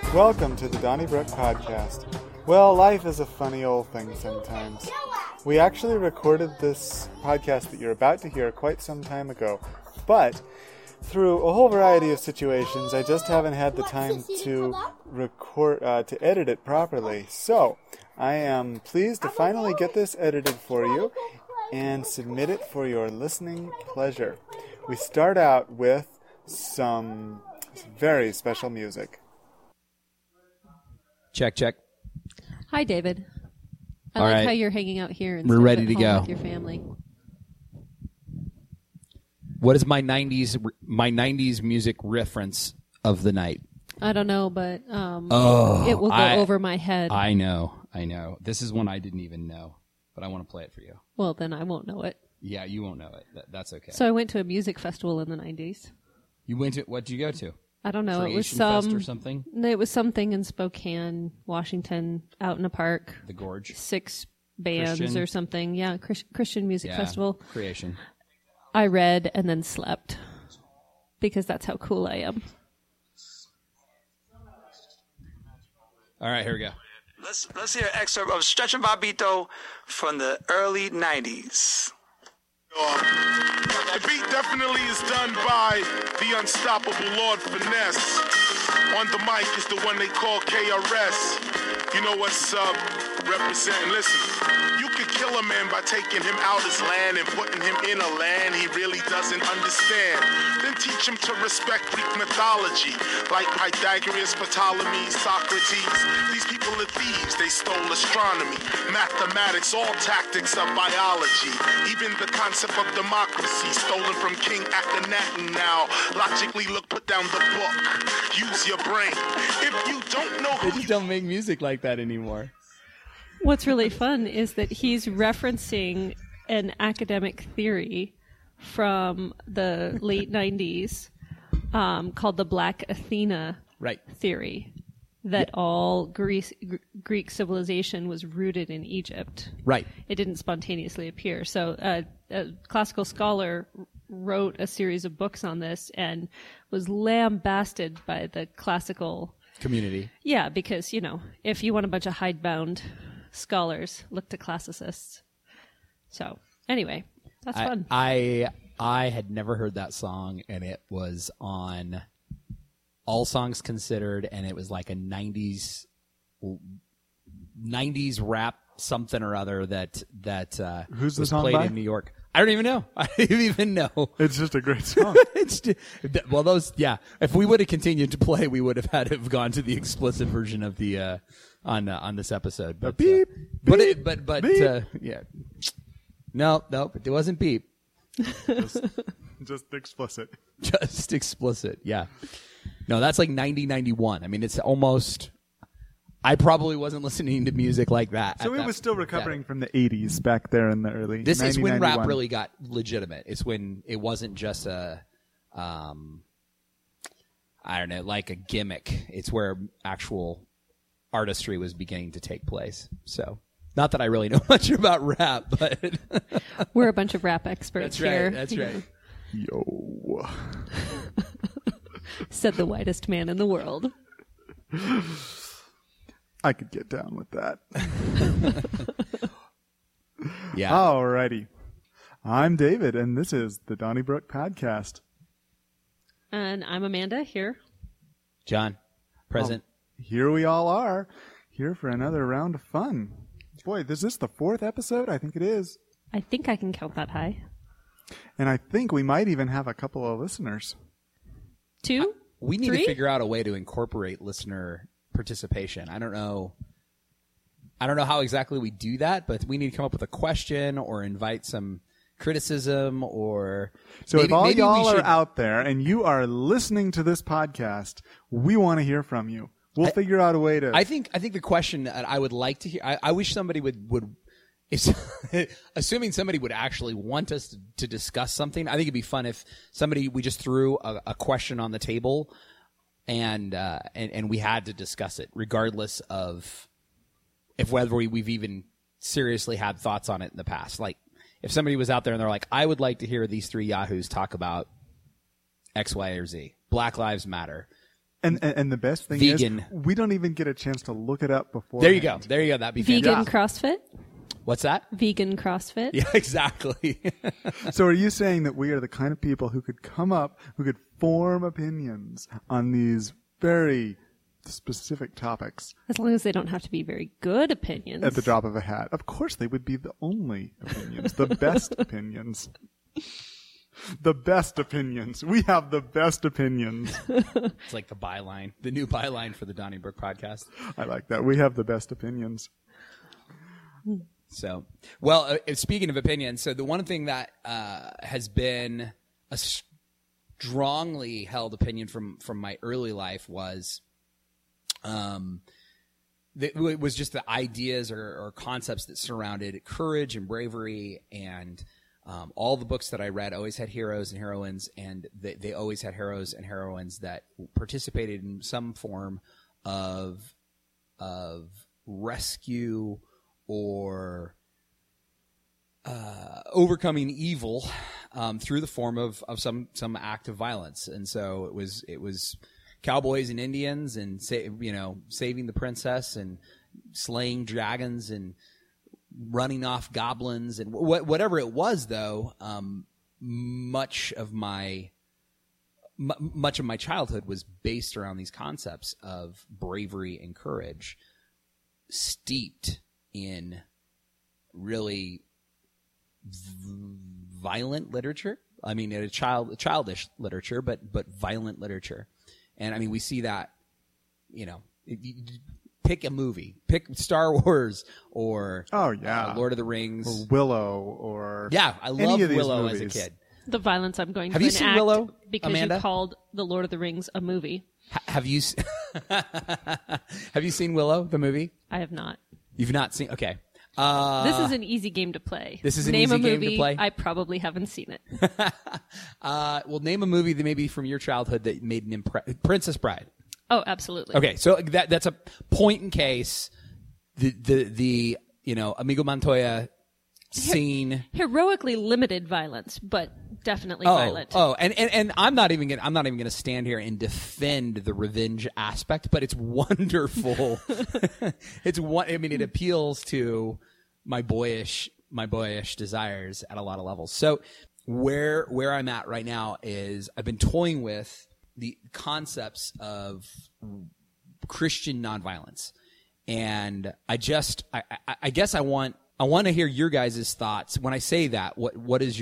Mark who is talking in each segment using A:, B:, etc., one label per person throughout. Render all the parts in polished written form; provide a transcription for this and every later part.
A: Welcome to the Donnybrook Podcast. Well, life is a funny old thing sometimes. We actually recorded this podcast that you're about to hear quite some time ago, but through a whole variety of situations, I just haven't had the time to to edit it properly. So, I am pleased to finally get this edited for you and submit it for your listening pleasure. We start out with some very special music.
B: Check, check.
C: Hi, David. I
B: All
C: like
B: right.
C: how you're hanging out here and
B: We're ready to
C: home
B: go
C: with your family.
B: What is my 90s music reference of the night?
C: I don't know, but it will go over my head.
B: I know. This is one I didn't even know, but I want to play it for you.
C: Well, then I won't know it.
B: Yeah, you won't know it. That's okay.
C: So I went to a music festival in the 90s.
B: You went to, what did you go to?
C: I don't know.
B: Creation
C: It was
B: Fest or something?
C: It was something in Spokane, Washington, out in a park.
B: The Gorge?
C: 6 bands
B: Christian?
C: or something. Yeah, Christian music festival.
B: Creation.
C: I read and then slept because that's how cool I am.
B: All right, here we go.
D: Let's hear an excerpt of Stretch and Bobbito from the early 90s.
E: The beat definitely is done by the unstoppable Lord Finesse. On the mic is the one they call KRS. You know what's up? Representing. Listen, you could kill a man by taking him out his land and putting him in a land he really doesn't understand. Then teach him to respect Greek mythology, like Pythagoras, Ptolemy, Socrates. These people are thieves. They stole astronomy, mathematics, all tactics of biology. Even the concept of democracy, stolen from King Akhenaten. Now, logically look, put down the book. Use your brain. If you don't know
B: They
E: who
B: just don't make music like that anymore.
C: What's really fun is that he's referencing an academic theory from the late 90s called the Black Athena
B: Right.
C: theory, that all Greek civilization was rooted in Egypt.
B: Right.
C: It didn't spontaneously appear. So a classical scholar wrote a series of books on this and was lambasted by the classical
B: Community.
C: Yeah, because, if you want a bunch of hidebound scholars, look to classicists. So, anyway, that's fun.
B: I had never heard that song, and it was on All Songs Considered, and it was like a 90s rap something or other that
A: Who's the
B: was
A: song
B: played
A: by?
B: in New York. I don't even know. I don't even know.
A: It's just a great song.
B: If we would have continued to play, we would have had to have gone to the explicit version of the on this episode. But
A: beep, beep,
B: but
A: beep.
B: yeah. No, it wasn't beep.
A: Just explicit.
B: Just explicit. Yeah. No, that's like 91. I mean, it's almost. I probably wasn't listening to music like that.
A: So it was still recovering from the 80s back there in the early.
B: This is when
A: 91.
B: rap really got legitimate. It's when it wasn't just a, I don't know, like a gimmick. It's where actual artistry was beginning to take place. So, not that I really know much about rap, but
C: We're a bunch of rap experts here.
B: That's right.
A: Yo.
C: Said the whitest man in the world.
A: I could get down with that.
B: Yeah.
A: Alrighty. I'm David, and this is the Donnybrook Podcast.
C: And I'm Amanda here.
B: John, present.
A: Here we all are, here for another round of fun. Boy, is this the 4th episode? I think it is.
C: I think I can count that high.
A: And I think we might even have a couple of listeners.
C: 2?
B: We need
C: 3?
B: to figure out a way to incorporate listener participation. I don't know how exactly we do that, but we need to come up with a question or invite some criticism or
A: So if all
B: maybe
A: y'all
B: we should,
A: are out there and you are listening to this podcast, we want to hear from you. We'll figure out a way to...
B: I think the question that I would like to hear, I wish somebody would assuming somebody would actually want us to discuss something, I think it'd be fun if we just threw a question on the table and we had to discuss it, regardless of whether we've even seriously had thoughts on it in the past. Like, if somebody was out there and they're like, I would like to hear these 3 yahoos talk about X, Y, or Z. Black Lives Matter.
A: And the best thing
B: Vegan.
A: is we don't even get a chance to look it up before.
B: There you go. That'd be
C: Vegan
B: fantastic.
C: CrossFit?
B: What's that?
C: Vegan CrossFit?
B: Yeah, exactly.
A: So are you saying that we are the kind of people who could come up, who could form opinions on these very specific topics
C: As long as they don't have to be very good opinions.
A: at the drop of a hat? Of course they would be the only opinions, the best opinions. The best opinions. We have the best opinions.
B: It's like the byline, the new byline for the Donnybrook podcast.
A: I like that. We have the best opinions.
B: So, well, speaking of opinions, so the one thing that has been a strongly held opinion from my early life was, it was just the ideas or concepts that surrounded courage and bravery, and all the books that I read always had heroes and heroines, and they always had heroes and heroines that participated in some form of rescue or overcoming evil through the form of some act of violence. And so it was cowboys and Indians and saving the princess and slaying dragons and running off goblins and whatever it was. Though much of my childhood was based around these concepts of bravery and courage, steeped in really violent literature. I mean, childish literature, but violent literature. And I mean, we see that, pick a movie, pick Star Wars or Lord of the Rings,
A: or Willow, or
B: I love
A: Willow
B: as a kid.
C: The violence I'm going
B: Have
C: to
B: you seen
C: enact
B: Willow,
C: because
B: Amanda?
C: you called The Lord of the Rings a movie.
B: Have you have you seen Willow, the movie?
C: I have not.
B: You've not seen? Okay.
C: This is an easy game to play.
B: This is an
C: name
B: easy
C: a movie,
B: game to play?
C: I probably haven't seen it.
B: Well, name a movie that maybe from your childhood that made an impression. Princess Bride.
C: Oh, absolutely.
B: Okay, so that's a point in case the Amigo Montoya scene.
C: Heroically limited violence, but definitely violent.
B: Oh, and I'm not even gonna stand here and defend the revenge aspect, but it's wonderful. It appeals to my boyish desires at a lot of levels. So where I'm at right now is I've been toying with the concepts of Christian nonviolence, and I guess I want to hear your guys' thoughts when I say that. What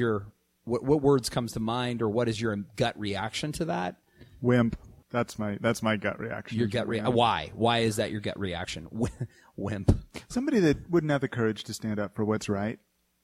B: words comes to mind, or what is your gut reaction to that?
A: Wimp. That's my gut reaction.
B: Your gut reaction. Why? Why is that your gut reaction? Wimp.
A: Somebody that wouldn't have the courage to stand up for what's right.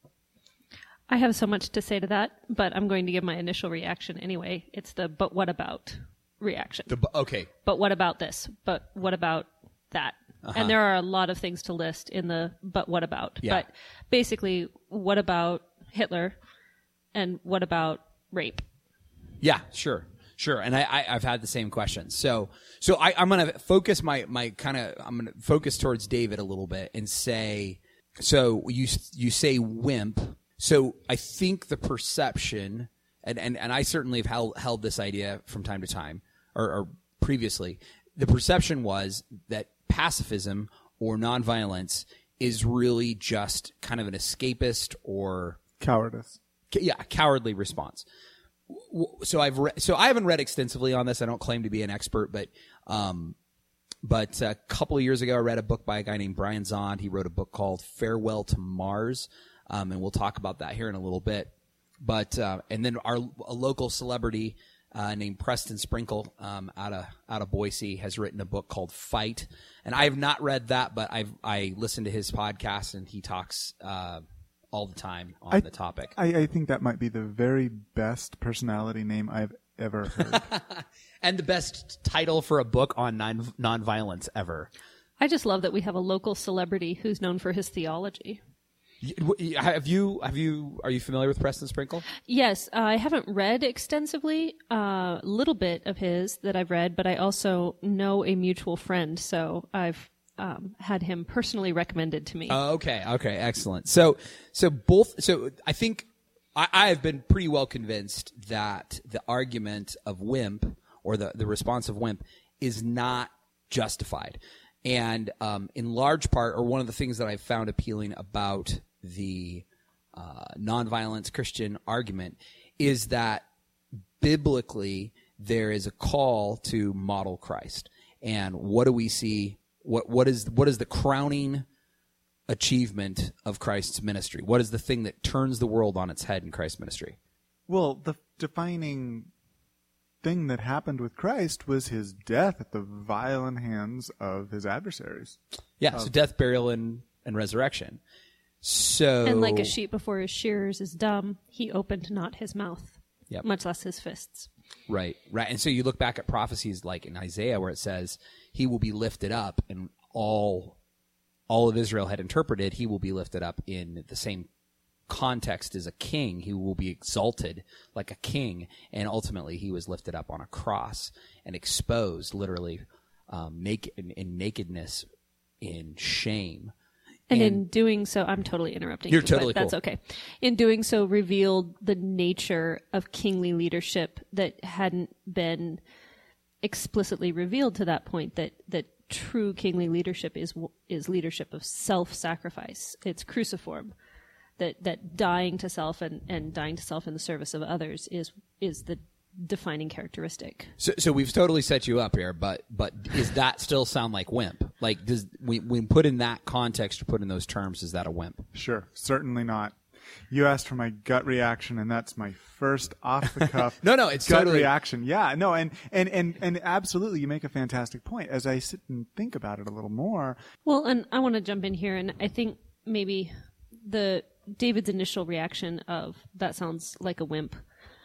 C: I have so much to say to that, but I'm going to give my initial reaction anyway. It's the "but what about" reaction.
B: Okay.
C: But what about this? But what about that? And there are a lot of things to list in the "but what about."
B: Yeah.
C: But basically, what about Hitler? And what about rape?
B: Yeah, sure. And I've had the same question. So I'm going to focus I'm going to focus towards David a little bit and say, so you say wimp. So I think the perception, and I certainly have held this idea from time to time or previously, the perception was that pacifism or nonviolence is really just kind of an escapist or
A: Cowardice.
B: Cowardly response. So I haven't read extensively on this. I don't claim to be an expert, but a couple of years ago, I read a book by a guy named Brian Zahnd. He wrote a book called Farewell to Mars, and we'll talk about that here in a little bit. But and then a local celebrity named Preston Sprinkle out of Boise has written a book called Fight, and I have not read that, but I listened to his podcast, and he talks all the time on the topic.
A: I think that might be the very best personality name I've ever heard.
B: And the best title for a book on nonviolence ever.
C: I just love that we have a local celebrity who's known for his theology.
B: Are you familiar with Preston Sprinkle?
C: Yes, I haven't read extensively, a little bit of his that I've read, but I also know a mutual friend, so I've had him personally recommended to me.
B: Okay, excellent. So I think I have been pretty well convinced that the argument of wimp or the response of wimp is not justified. And in large part, or one of the things that I found appealing about the nonviolence Christian argument is that biblically there is a call to model Christ. And what do we see? What is the crowning achievement of Christ's ministry? What is the thing that turns the world on its head in Christ's ministry?
A: Well, the defining thing that happened with Christ was his death at the violent hands of his adversaries.
B: Yeah, so death, burial, and resurrection. So,
C: And like a sheep before his shearers is dumb, he opened not his mouth,
B: Yep.
C: much less his fists.
B: Right. And so you look back at prophecies like in Isaiah where it says he will be lifted up, and all of Israel had interpreted he will be lifted up in the same context as a king. He will be exalted like a king, and ultimately he was lifted up on a cross and exposed, literally, in nakedness, in shame.
C: And in doing so, I'm totally interrupting
B: You're
C: you,
B: totally
C: but that's
B: cool.
C: okay. In doing so, revealed the nature of kingly leadership that hadn't been explicitly revealed to that point, that true kingly leadership is leadership of self-sacrifice. It's cruciform. That dying to self and dying to self in the service of others is the defining characteristic.
B: So we've totally set you up here, but does that still sound like wimp? Like, does when put in that context or put in those terms, is that a wimp?
A: Sure, certainly not. You asked for my gut reaction, and that's my first off-the-cuff
B: No, it's
A: gut
B: totally
A: reaction. Yeah, no, and absolutely, you make a fantastic point. As I sit and think about it a little more,
C: Well, and I want to jump in here, and I think maybe David's initial reaction of that sounds like a wimp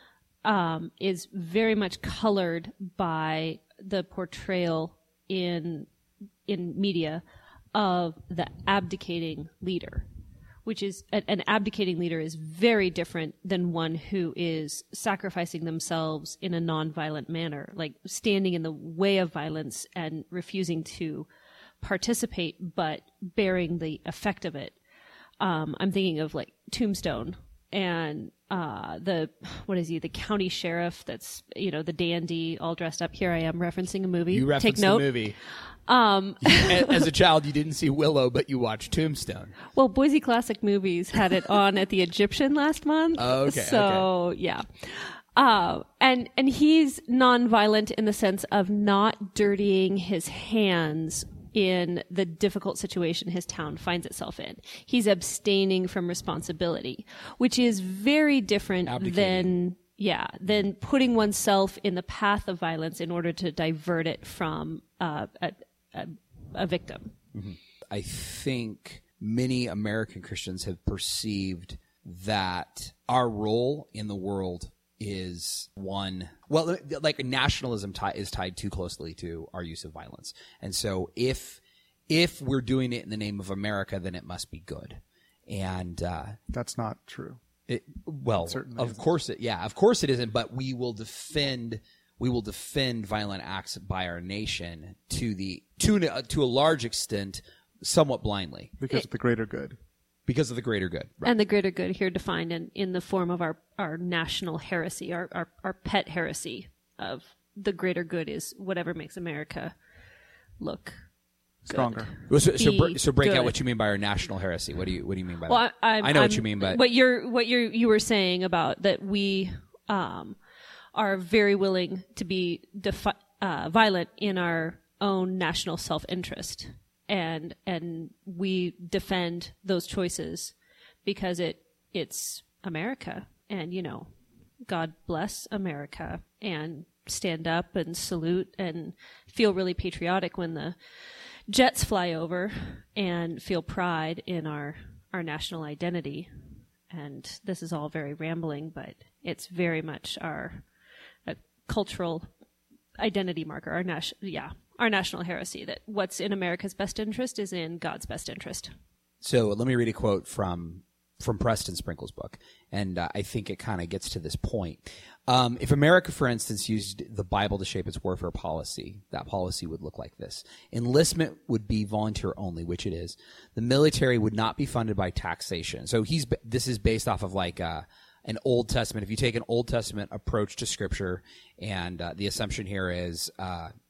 C: is very much colored by the portrayal in media of the abdicating leader, which is an abdicating leader is very different than one who is sacrificing themselves in a nonviolent manner, like standing in the way of violence and refusing to participate, but bearing the effect of it. I'm thinking of like Tombstone and the county sheriff that's, the dandy all dressed up. Here I am referencing a movie.
B: You referenced
C: Take note.
B: the movie. As a child, you didn't see Willow, but you watched Tombstone.
C: Well, Boise Classic Movies had it on at the Egyptian last month.
B: Oh, okay.
C: So, yeah. And he's nonviolent in the sense of not dirtying his hands in the difficult situation his town finds itself in. He's abstaining from responsibility, which is very different than putting oneself in the path of violence in order to divert it from a victim.
B: Mm-hmm. I think many American Christians have perceived that our role in the world is one, well, like nationalism is tied too closely to our use of violence. And so if we're doing it in the name of America, then it must be good. And
A: that's not true.
B: Of course it isn't, but we will defend violent acts by our nation to a large extent, somewhat blindly.
A: Because of the greater good.
B: Because of the greater good. Right.
C: And the greater good here defined in the form of our national heresy, our pet heresy of the greater good is whatever makes America look
A: stronger.
B: So break
C: good.
B: out what you mean by our national heresy. What do you mean by
C: well,
B: that?
C: I
B: know what you mean, but
C: what you were saying about that we are very willing to be violent in our own national self-interest. And we defend those choices because it's America, and God bless America, and stand up and salute and feel really patriotic when the jets fly over, and feel pride in our national identity. And this is all very rambling, but it's very much our cultural identity marker, our national heresy, that what's in America's best interest is in God's best interest.
B: So let me read a quote from Preston Sprinkle's book, and I think it kind of gets to this point. If America, for instance, used the Bible to shape its warfare policy, that policy would look like this. Enlistment would be volunteer only, which it is. The military would not be funded by taxation. So this is based off of like an Old Testament. If you take an Old Testament approach to Scripture, and the assumption here is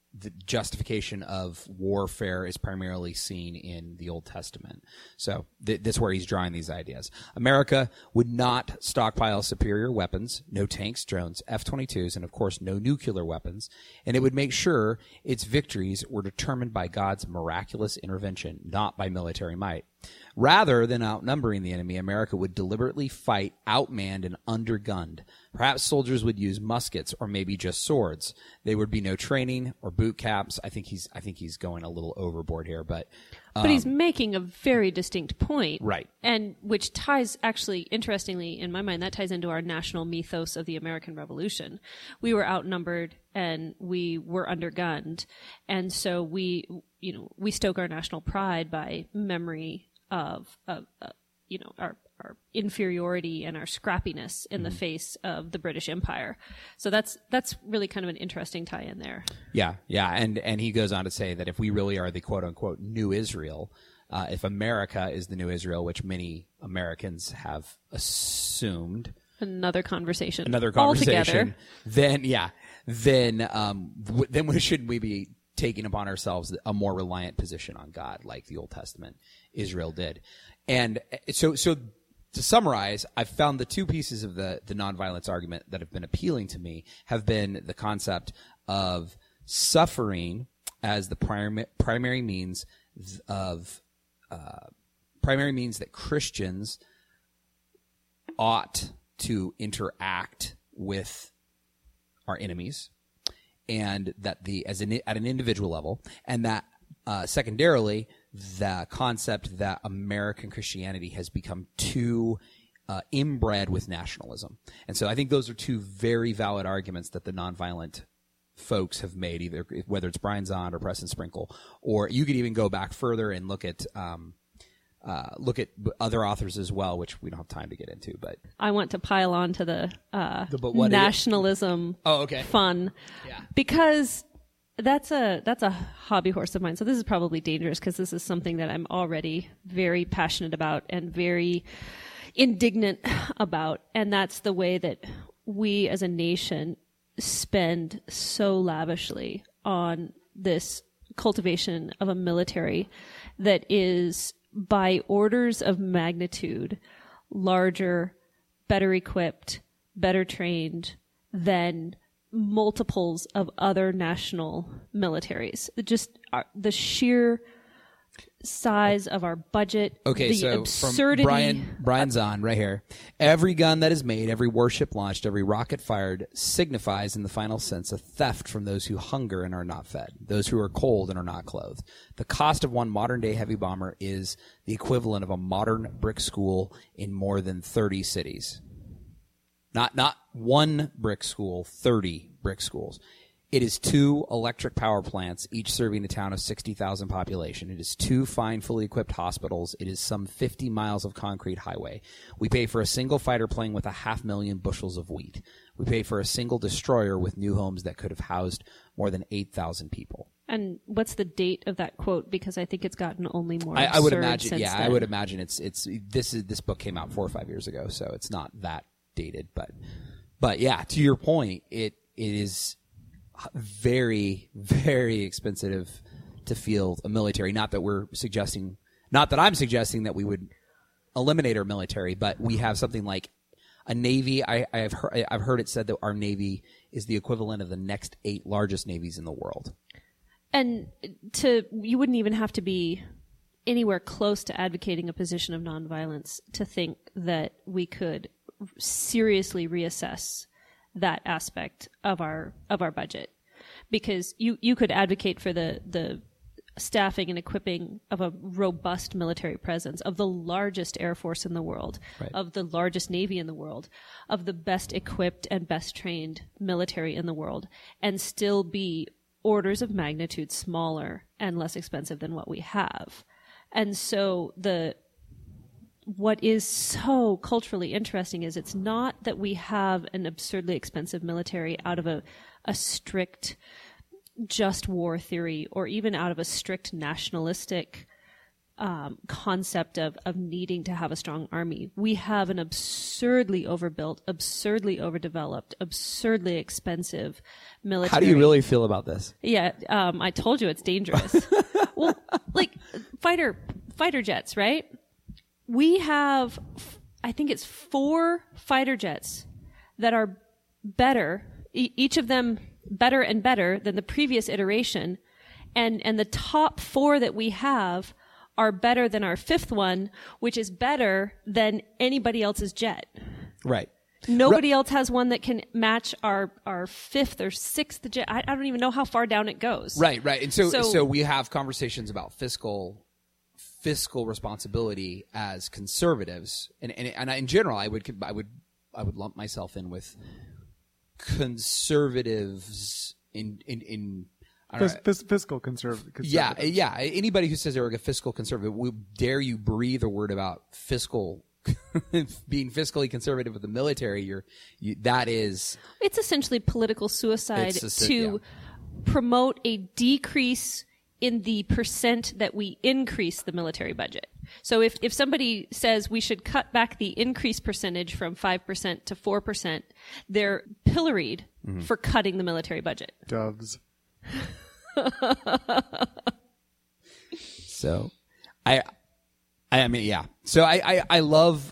B: the justification of warfare is primarily seen in the Old Testament. So that's where he's drawing these ideas. America would not stockpile superior weapons, no tanks, drones, F-22s, and of course no nuclear weapons, and it would make sure its victories were determined by God's miraculous intervention, not by military might. Rather than outnumbering the enemy, America would deliberately fight outmanned and undergunned. Perhaps soldiers would use muskets or maybe just swords. There would be no training or boot camps. I think he's going a little overboard here, but
C: he's making a very distinct point.
B: Right.
C: And which ties, actually, interestingly, in my mind, that ties into our national mythos of the American Revolution. We were outnumbered and we were undergunned. And so we stoke our national pride by memory of our inferiority and our scrappiness in the face of the British Empire. So that's really kind of an interesting tie-in there.
B: Yeah. And he goes on to say that if we really are the quote-unquote new Israel, if America is the new Israel, which many Americans have assumed.
C: Another conversation.
B: Altogether. Then shouldn't we be taking upon ourselves a more reliant position on God, like the Old Testament Israel did? And so to summarize, I've found the two pieces of the nonviolence argument that have been appealing to me have been the concept of suffering as the primary means that Christians ought to interact with our enemies, and that at an individual level, and that secondarily, the concept that American Christianity has become too inbred with nationalism. And so I think those are two very valid arguments that the nonviolent folks have made, either whether it's Brian Zahnd or Preston Sprinkle, or you could even go back further and look at other authors as well, which we don't have time to get into. But
C: I want to pile on to the nationalism fun, because that's a hobby horse of mine. So this is probably dangerous because this is something that I'm already very passionate about and very indignant about, and that's the way that we as a nation spend so lavishly on this cultivation of a military that is by orders of magnitude larger, better equipped, better trained than multiples of other national militaries. Just the sheer size of our budget.
B: Okay,
C: the
B: so
C: absurdity.
B: From Brian Zahnd right here. Every gun that is made, every warship launched, every rocket fired signifies in the final sense a theft from those who hunger and are not fed, those who are cold and are not clothed. The cost of one modern-day heavy bomber is the equivalent of a modern brick school in more than 30 cities. Not one brick school, 30 brick schools. It is 2 electric power plants, each serving a town of 60,000 population. It is 2 fine, fully equipped hospitals. It is some 50 miles of concrete highway. We pay for a single fighter plane with 500,000 bushels of wheat. We pay for a single destroyer with new homes that could have housed more than 8,000 people.
C: And what's the date of that quote? Because I think it's gotten only more absurd
B: I would imagine.
C: Since
B: Yeah,
C: then.
B: I would imagine this book came out 4 or 5 years ago, so it's not that dated. But yeah, to your point, it is very, very expensive to field a military. Not that I'm suggesting that we would eliminate our military, but we have something like a Navy. I've heard it said that our Navy is the equivalent of the next 8 largest navies in the world.
C: And you wouldn't even have to be anywhere close to advocating a position of nonviolence to think that we could seriously reassess that aspect of our budget, because you could advocate for the staffing and equipping of a robust military presence, of the largest air force in the world,
B: right,
C: of the largest navy in the world, of the best equipped and best trained military in the world, and still be orders of magnitude smaller and less expensive than what we have. And so what is so culturally interesting is it's not that we have an absurdly expensive military out of a strict just war theory, or even out of a strict nationalistic concept of needing to have a strong army. We have an absurdly overbuilt, absurdly overdeveloped, absurdly expensive military.
B: How do you really feel about this?
C: Yeah, I told you it's dangerous. Well, like fighter jets, right? We have, I think it's 4 fighter jets that are better, each of them better and better than the previous iteration, and the top 4 that we have are better than our 5th one, which is better than anybody else's jet.
B: Right.
C: Nobody else has one that can match our 5th or 6th jet. I don't even know how far down it goes.
B: Right. And so we have conversations about fiscal responsibility as conservatives, and in general, I would lump myself in with conservatives in
A: fiscal conservative.
B: Yeah. Anybody who says they're a fiscal conservative, dare you breathe a word about fiscal, being fiscally conservative with the military, that is.
C: It's essentially political suicide to promote a decrease in the percent that we increase the military budget. So if somebody says we should cut back the increase percentage from 5% to 4%, they're pilloried for cutting the military budget.
A: Doves.
B: So, I mean, yeah. So I love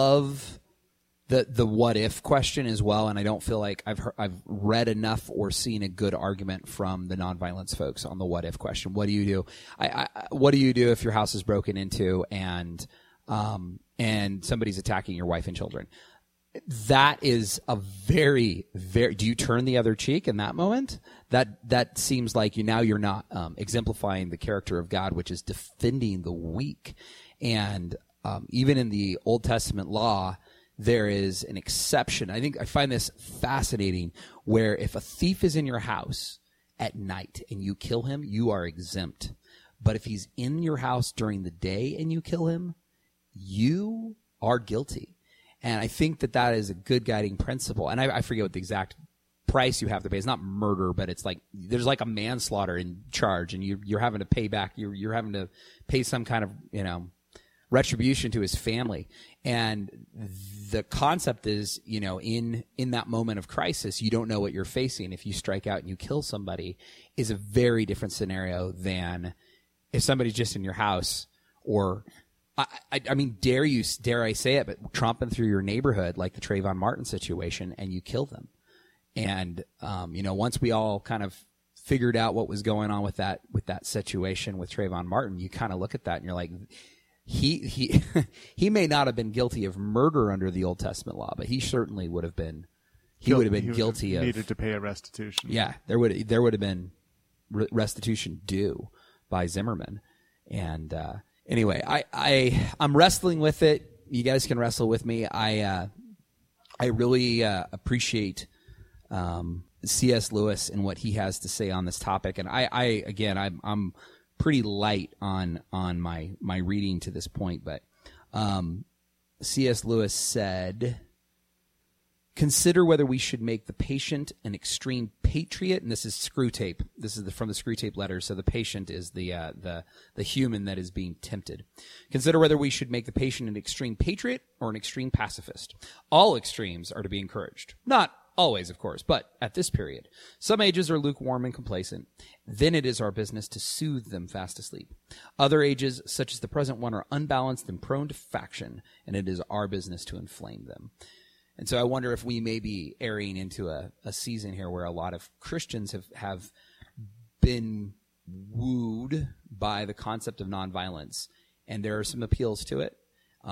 B: the what if question as well, and I don't feel like I've read enough or seen a good argument from the nonviolence folks on the what if question. What do you do? What do you do if your house is broken into and somebody's attacking your wife and children? That is a very, very. Do you turn the other cheek in that moment? That seems like you're not exemplifying the character of God, which is defending the weak. And even in the Old Testament law, there is an exception. I find this fascinating, where if a thief is in your house at night and you kill him, you are exempt. But if he's in your house during the day and you kill him, you are guilty. And I think that is a good guiding principle. And I forget what the exact price you have to pay. It's not murder, but it's like there's like a manslaughter in charge, and you're having to pay back. You're having to pay some kind of retribution to his family. And the concept is, in that moment of crisis, you don't know what you're facing. If you strike out and you kill somebody, is a very different scenario than if somebody's just in your house, or I mean, dare I say it, but tromping through your neighborhood like the Trayvon Martin situation, and you kill them. And once we all kind of figured out what was going on with that situation with Trayvon Martin, you kind of look at that and you're like, he may not have been guilty of murder under the Old Testament law, but he certainly would have been. He would have been guilty of
A: needed to pay a restitution.
B: Yeah, there would have been restitution due by Zimmerman. And anyway, I'm wrestling with it. You guys can wrestle with me. I really appreciate C.S. Lewis and what he has to say on this topic. And I'm pretty light on my reading to this point, but C.S. Lewis said, "Consider whether we should make the patient an extreme patriot." And this is Screwtape. This is from the Screwtape letters. So the patient is the human that is being tempted. "Consider whether we should make the patient an extreme patriot or an extreme pacifist. All extremes are to be encouraged. Not always, of course, but at this period. Some ages are lukewarm and complacent. Then it is our business to soothe them fast asleep. Other ages, such as the present one, are unbalanced and prone to faction, and it is our business to inflame them." And so I wonder if we may be erring into a season here where a lot of Christians have been wooed by the concept of nonviolence, and there are some appeals to it.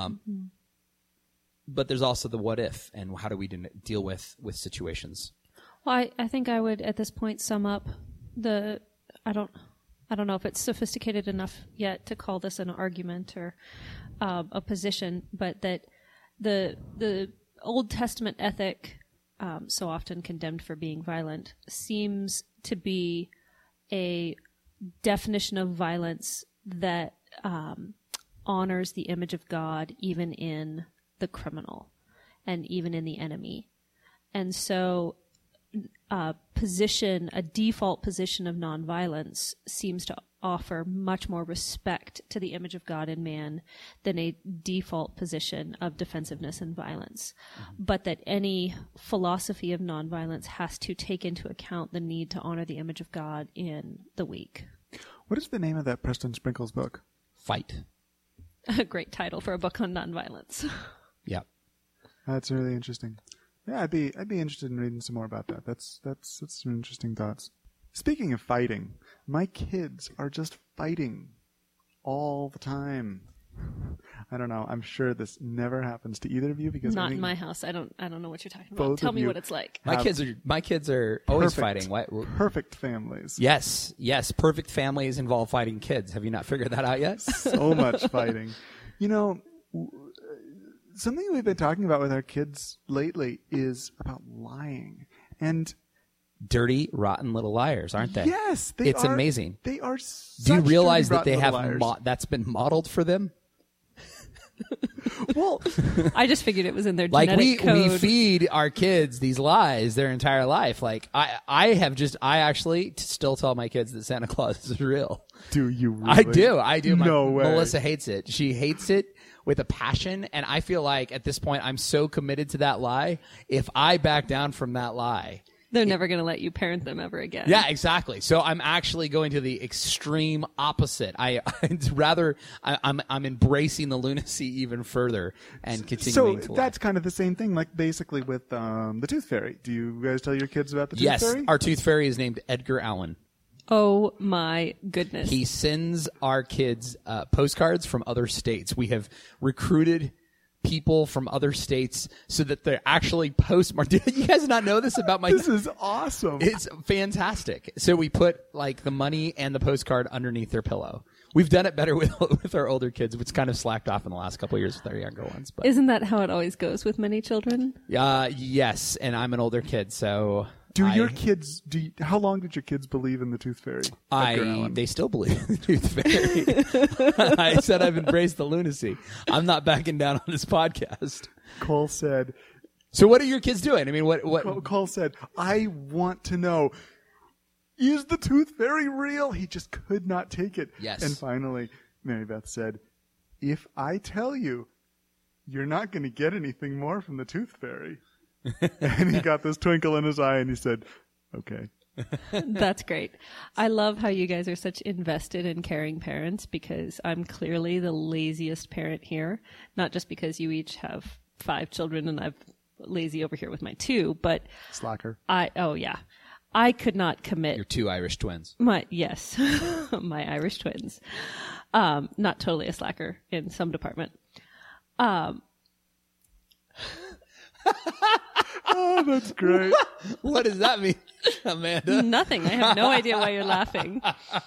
B: But there's also the what if, and how do we deal with situations?
C: Well, I think I would at this point sum up I don't know if it's sophisticated enough yet to call this an argument or a position, but that the Old Testament ethic, so often condemned for being violent, seems to be a definition of violence that honors the image of God even in the criminal and even in the enemy. And so a default position of nonviolence seems to offer much more respect to the image of God in man than a default position of defensiveness and violence. But that any philosophy of nonviolence has to take into account the need to honor the image of God in the weak.
A: What is the name of that Preston Sprinkles book?
B: Fight.
C: A great title for a book on nonviolence.
B: Yep.
A: That's really interesting. Yeah, I'd be interested in reading some more about that. That's some interesting thoughts. Speaking of fighting, my kids are just fighting all the time. I don't know. I'm sure this never happens to either of you because
C: Not in my house. I don't know what you're talking
A: Both
C: about. Tell
A: of
C: me
A: you
C: what it's like.
B: My kids are always
A: perfect,
B: fighting. What?
A: Perfect families.
B: Yes. Perfect families involve fighting kids. Have you not figured that out yet?
A: So much fighting. You know, something we've been talking about with our kids lately is about lying. And
B: Dirty, rotten little liars, aren't they?
A: yes,
B: It's amazing.
A: They are.
B: Do you realize that
A: dirty,
B: they
A: rotten
B: have
A: little liars.
B: that's been modeled for them?
A: Well,
C: I just figured it was in their
B: Like
C: genetic
B: we
C: code.
B: feed our kids these lies their entire life. Like I actually still tell my kids that Santa Claus is real.
A: do you really?
B: I do.
A: No way.
B: Melissa hates it. She hates it with a passion, and I feel like at this point I'm so committed to that lie. If I back down from that lie,
C: They're never going to let you parent them ever again.
B: yeah, exactly. So I'm actually going to the extreme opposite. I'm embracing the lunacy even further and continuing to
A: So
B: lie.
A: that's kind of the same thing, like basically with the Tooth Fairy. Do you guys tell your kids about the Tooth
B: Yes,
A: Fairy?
B: our tooth fairy is named Edgar Allan.
C: Oh my goodness.
B: He sends our kids postcards from other states. We have recruited people from other states so that they're actually postmarked. Did you guys not know this about my
A: This is awesome.
B: It's fantastic. So we put like the money and the postcard underneath their pillow. We've done it better with our older kids, which kind of slacked off in the last couple of years with our younger ones. But
C: Isn't that how it always goes with many children?
B: yes, and I'm an older kid, so
A: your kids? How long did your kids believe in the Tooth Fairy? Edgar Allan?
B: They still believe in the Tooth Fairy. I said I've embraced the lunacy. I'm not backing down on this podcast.
A: Cole said.
B: So what are your kids doing? I mean, what?
A: Cole said, "I want to know." Is the Tooth Fairy real? He just could not take it.
B: Yes.
A: And finally, Mary Beth said, "If I tell you, you're not going to get anything more from the Tooth Fairy." And he got this twinkle in his eye and he said, "Okay."
C: That's great. I love how you guys are such invested and caring parents because I'm clearly the laziest parent here. Not just because you each have 5 children and I'm lazy over here with my 2, but
A: Slacker.
C: I could not commit.
B: Your 2 Irish twins.
C: My Irish twins. Not totally a slacker in some department.
A: Oh, that's great.
B: What does that mean, Amanda?
C: Nothing. I have no idea why you're laughing.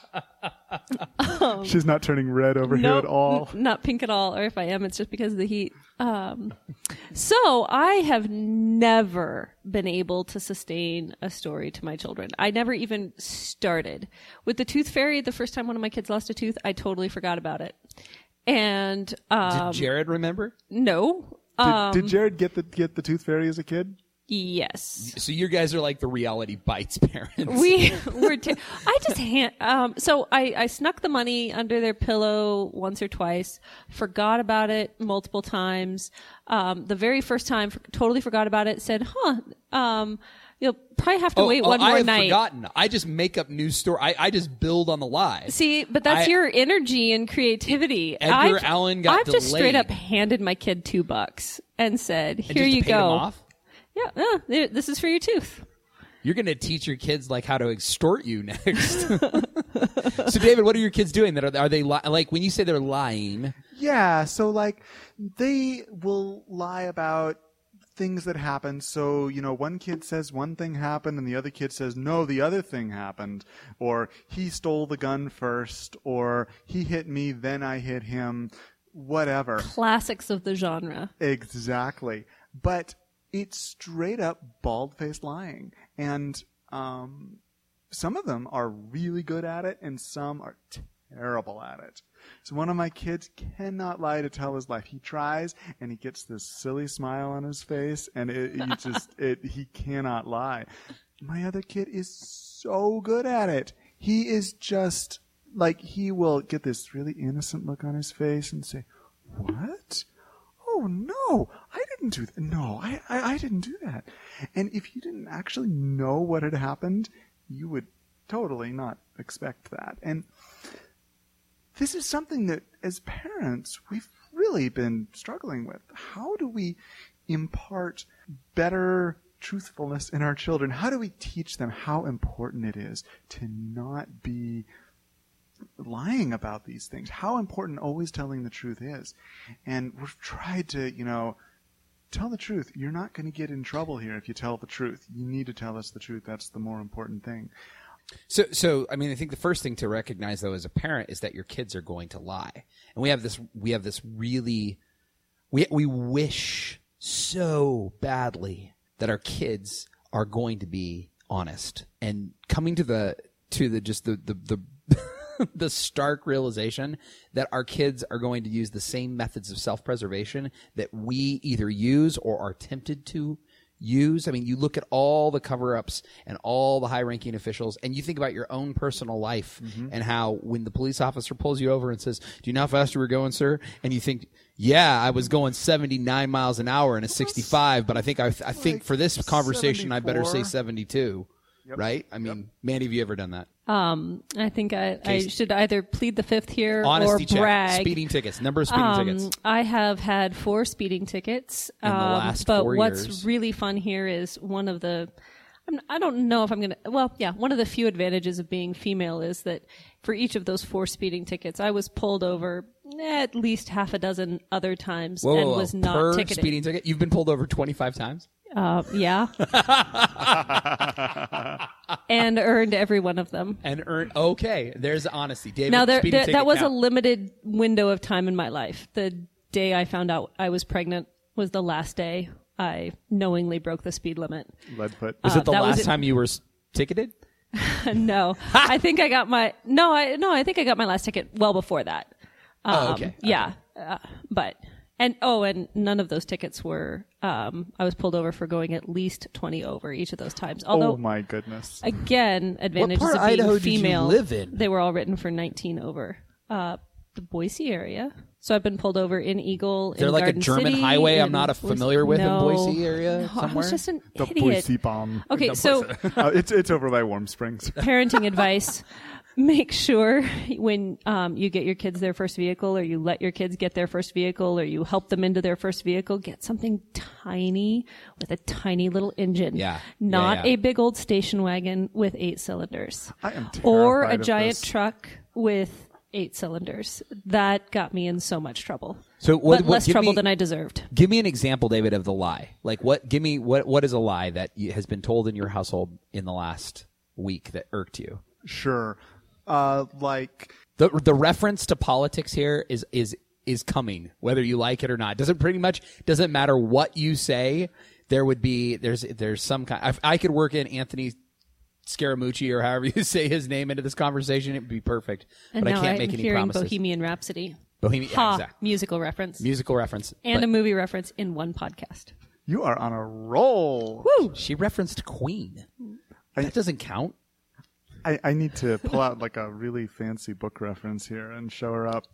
A: She's not turning red over here at all.
C: Not pink at all. Or if I am, it's just because of the heat. So I have never been able to sustain a story to my children. I never even started. With the Tooth Fairy, the first time one of my kids lost a tooth, I totally forgot about it. And
B: Did Jared remember?
C: no.
A: Did Jared get the Tooth Fairy as a kid?
C: Yes.
B: So you guys are like the Reality Bites parents.
C: We were. So I snuck the money under their pillow once or twice. Forgot about it multiple times. The very first time, totally forgot about it. Said, you'll probably have to wait one more
B: I have
C: night.
B: forgotten. I just make up new story. I just build on the lie.
C: See, but that's your energy and creativity.
B: Edgar Allan got
C: I've just straight
B: delayed.
C: up handed my kid $2 and said,
B: And
C: "Here
B: just
C: you
B: paid him
C: go.
B: off?
C: Yeah, this is for your tooth."
B: You're going to teach your kids like how to extort you next. So, David, what are your kids doing? Are they like when you say they're lying?
A: Yeah, so like they will lie about things that happen. So, one kid says one thing happened and the other kid says, no, the other thing happened. Or he stole the gun first. Or he hit me, then I hit him. Whatever.
C: Classics of the genre.
A: Exactly. But it's straight up bald-faced lying. And some of them are really good at it and some are terrible at it. So one of my kids cannot lie to tell his life. He tries and he gets this silly smile on his face and he cannot lie. My other kid is so good at it. He is just like he will get this really innocent look on his face and say, "What? Oh no, I didn't do that. No, I didn't do that." And if you didn't actually know what had happened, you would totally not expect that. And this is something that, as parents, we've really been struggling with. How do we impart better truthfulness in our children? How do we teach them how important it is to not be lying about these things? How important always telling the truth is? And we've tried to, tell the truth. You're not going to get in trouble here if you tell the truth. You need to tell us the truth. That's the more important thing.
B: So I mean, I think the first thing to recognize, though, as a parent, is that your kids are going to lie, and we have this really, we wish so badly that our kids are going to be honest, and coming to the the stark realization that our kids are going to use the same methods of self-preservation that we either use or are tempted to use. I mean, you look at all the cover-ups and all the high-ranking officials, and you think about your own personal life and how when the police officer pulls you over and says, "Do you know how fast you were going, sir?" And you think, "Yeah, I was going 79 miles an hour in a 65, but I think for this conversation,
A: 74.
B: I better say 72."
A: Yep.
B: Right? I mean, Mandy, have you ever done that?
C: I think I should either plead the fifth here
B: Honesty
C: or
B: check.
C: brag.
B: Speeding tickets. Number of speeding tickets.
C: I have had 4 speeding tickets.
B: In the last
C: but
B: 4
C: what's
B: years.
C: really fun here is one of the, I don't know if I'm going to, well, yeah, one of the few advantages of being female is that for each of those 4 speeding tickets, I was pulled over at least half a dozen other times and was not
B: per
C: ticketed.
B: speeding ticket? You've been pulled over 25 times?
C: Yeah. And earned every one of them.
B: And okay, there's honesty. David,
C: Now,
B: speeding ticket
C: that was a
B: count.
C: limited window of time in my life. The day I found out I was pregnant was the last day I knowingly broke the speed limit.
A: Leadfoot.
B: Was it the
C: that was
B: last
C: it.
B: time you were ticketed?
C: No, I think I got my I think I got my last ticket well before that.
B: Okay.
C: Yeah, and none of those tickets were. I was pulled over for going at least 20 over each of those times. Although,
A: Oh my goodness.
C: again, advantages
B: part
C: of
B: of
C: being
B: Idaho did you
C: female.
B: live in?
C: They were all written for 19 over. The Boise area. So I've been pulled over in Eagle.
B: Is there
C: in
B: like
C: Garden
B: a German
C: City,
B: highway I'm
C: in
B: not familiar with
C: no.
B: in Boise area
C: No, I
B: somewhere?
C: was just an
A: The
C: idiot.
A: Boise bomb.
C: Okay, so
A: It's over by Warm Springs.
C: parenting advice: make sure when you get your kids their first vehicle, or you let your kids get their first vehicle, or you help them into their first vehicle, get something tiny with a tiny little engine.
B: Yeah.
C: Not
B: Yeah.
C: a big old station wagon with 8 cylinders.
A: I am
C: Or a
A: terrified of
C: giant
A: this.
C: truck with 8 cylinders. That got me in so much trouble.
B: So
C: But less
B: give
C: trouble
B: me-
C: than I deserved.
B: Give me an example, David, of the lie. Like what is a lie that has been told in your household in the last week that irked you?
A: Sure. Like,
B: The reference to politics here is coming, whether you like it or not. Doesn't matter what you say. There's some kind. I could work in Anthony Scaramucci or however you say his name into this conversation, it would be perfect.
C: And
B: But I
C: now
B: can't
C: I'm
B: make any
C: hearing
B: promises.
C: Bohemian Rhapsody.
B: Bohemian,
C: Ha!
B: exactly.
C: Musical reference.
B: Musical reference.
C: And
B: But
C: a movie reference in one podcast.
A: you are on a roll.
C: Woo!
B: she referenced Queen. That doesn't count.
A: I need to pull out like a really fancy book reference here and show her up.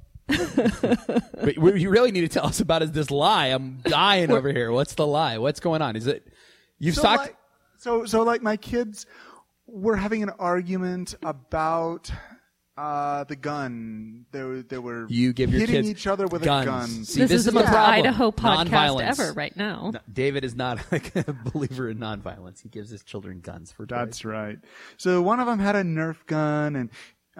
B: But what you really need to tell us about is this lie. I'm dying over here. What's the lie? What's going on? Is it you've talked?
A: So like my kids were having an argument about the gun. They were
B: You give your
A: hitting
B: kids
A: each other with
B: guns.
A: a gun.
B: See,
C: This is the most
B: problem.
C: Idaho podcast
B: Nonviolence.
C: ever right now.
B: No, David is not like a believer in nonviolence. He gives his children guns for toys.
A: That's right. So one of them had a Nerf gun, and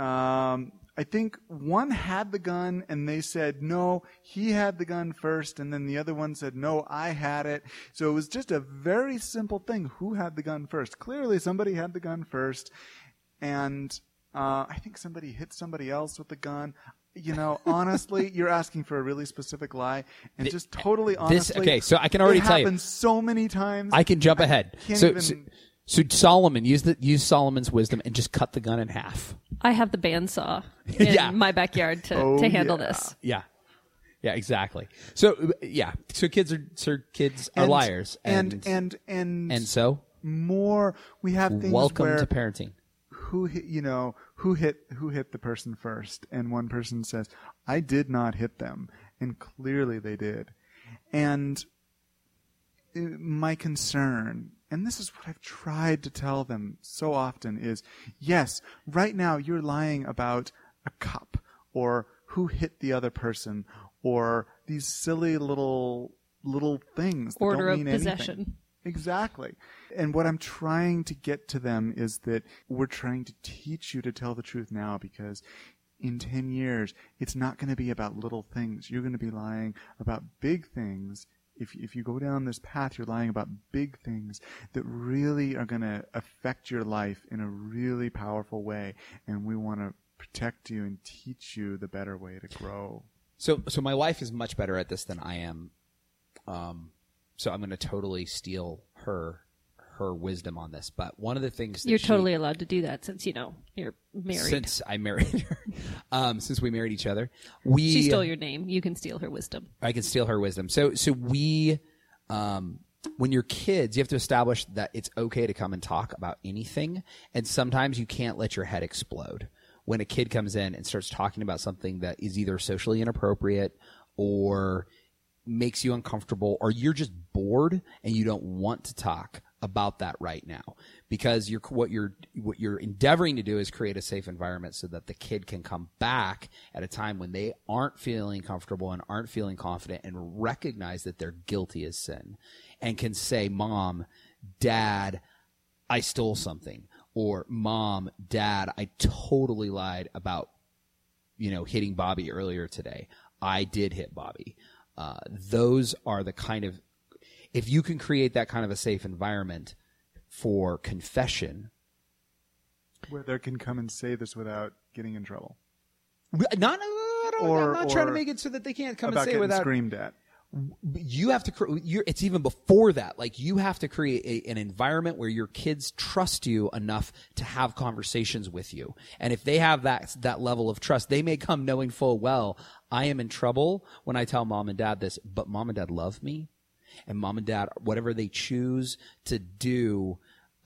A: I think one had the gun, and they said, no, he had the gun first, and then the other one said, no, I had it. So it was just a very simple thing. Who had the gun first? Clearly somebody had the gun first, and I think somebody hit somebody else with the gun. You know, honestly, you're asking for a really specific lie, and just totally honestly.
B: okay, so I can already
A: it
B: tell you.
A: happens so many times.
B: I can jump ahead.
A: can't
B: So,
A: even-
B: so Solomon use Solomon's wisdom and just cut the gun in half.
C: I have the bandsaw in
B: Yeah.
C: my backyard to handle
A: yeah.
C: this.
B: Yeah, yeah, exactly. So so kids are liars,
A: and
B: so
A: more we have things
B: welcome
A: where
B: to parenting.
A: who hit the person first, and one person says, I did not hit them, and clearly they did. And my concern, and this is what I've tried to tell them so often, is yes, right now you're lying about a cup, or who hit the other person, or these silly little things that
C: Order
A: don't
C: of
A: mean
C: possession.
A: anything. Exactly. And what I'm trying to get to them is that we're trying to teach you to tell the truth now, because in 10 years, it's not going to be about little things. You're going to be lying about big things. If you go down this path, you're lying about big things that really are going to affect your life in a really powerful way. And we want to protect you and teach you the better way to grow.
B: So my wife is much better at this than I am. So I'm going to totally steal her wisdom on this. But one of the things that
C: you're totally allowed to do that since, you're married.
B: Since I married her, since we married each other,
C: she stole your name. You can steal her wisdom.
B: I can steal her wisdom. So we, when you're kids, you have to establish that it's okay to come and talk about anything. And sometimes you can't let your head explode when a kid comes in and starts talking about something that is either socially inappropriate or makes you uncomfortable, or you're just bored and you don't want to talk about that right now, because what you're endeavoring to do is create a safe environment so that the kid can come back at a time when they aren't feeling comfortable and aren't feeling confident, and recognize that they're guilty as sin, and can say, Mom, Dad, I stole something, or Mom, Dad, I totally lied about, hitting Bobby earlier today. I did hit Bobby. Those are the kind of, if you can create that kind of a safe environment for confession,
A: where they can come and say this without getting in trouble.
B: I'm not trying to make it so that they can't come and say it without
A: screamed at.
B: You have to. It's even before that. Like, you have to create an environment where your kids trust you enough to have conversations with you. And if they have that level of trust, they may come knowing full well, I am in trouble when I tell Mom and Dad this, but Mom and Dad love me, and Mom and Dad, whatever they choose to do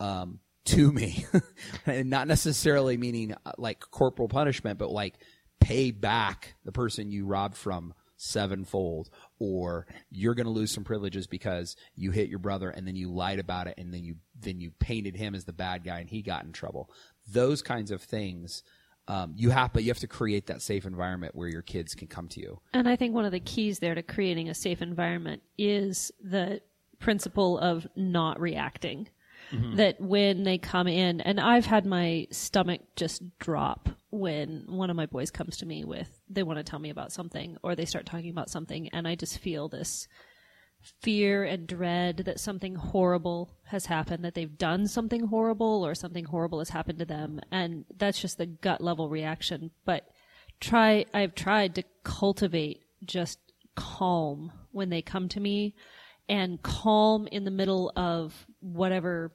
B: to me, and not necessarily meaning like corporal punishment, but like pay back the person you robbed from sevenfold, or you're going to lose some privileges because you hit your brother and then you lied about it, and then you painted him as the bad guy and he got in trouble. Those kinds of things, you have to create that safe environment where your kids can come to you.
C: And I think one of the keys there to creating a safe environment is the principle of not reacting. Mm-hmm. That when they come in, and I've had my stomach just drop when one of my boys comes to me they want to tell me about something, or they start talking about something, and I just feel this fear and dread that something horrible has happened, that they've done something horrible, or something horrible has happened to them. And that's just the gut level reaction. But I've tried to cultivate just calm when they come to me, and calm in the middle of whatever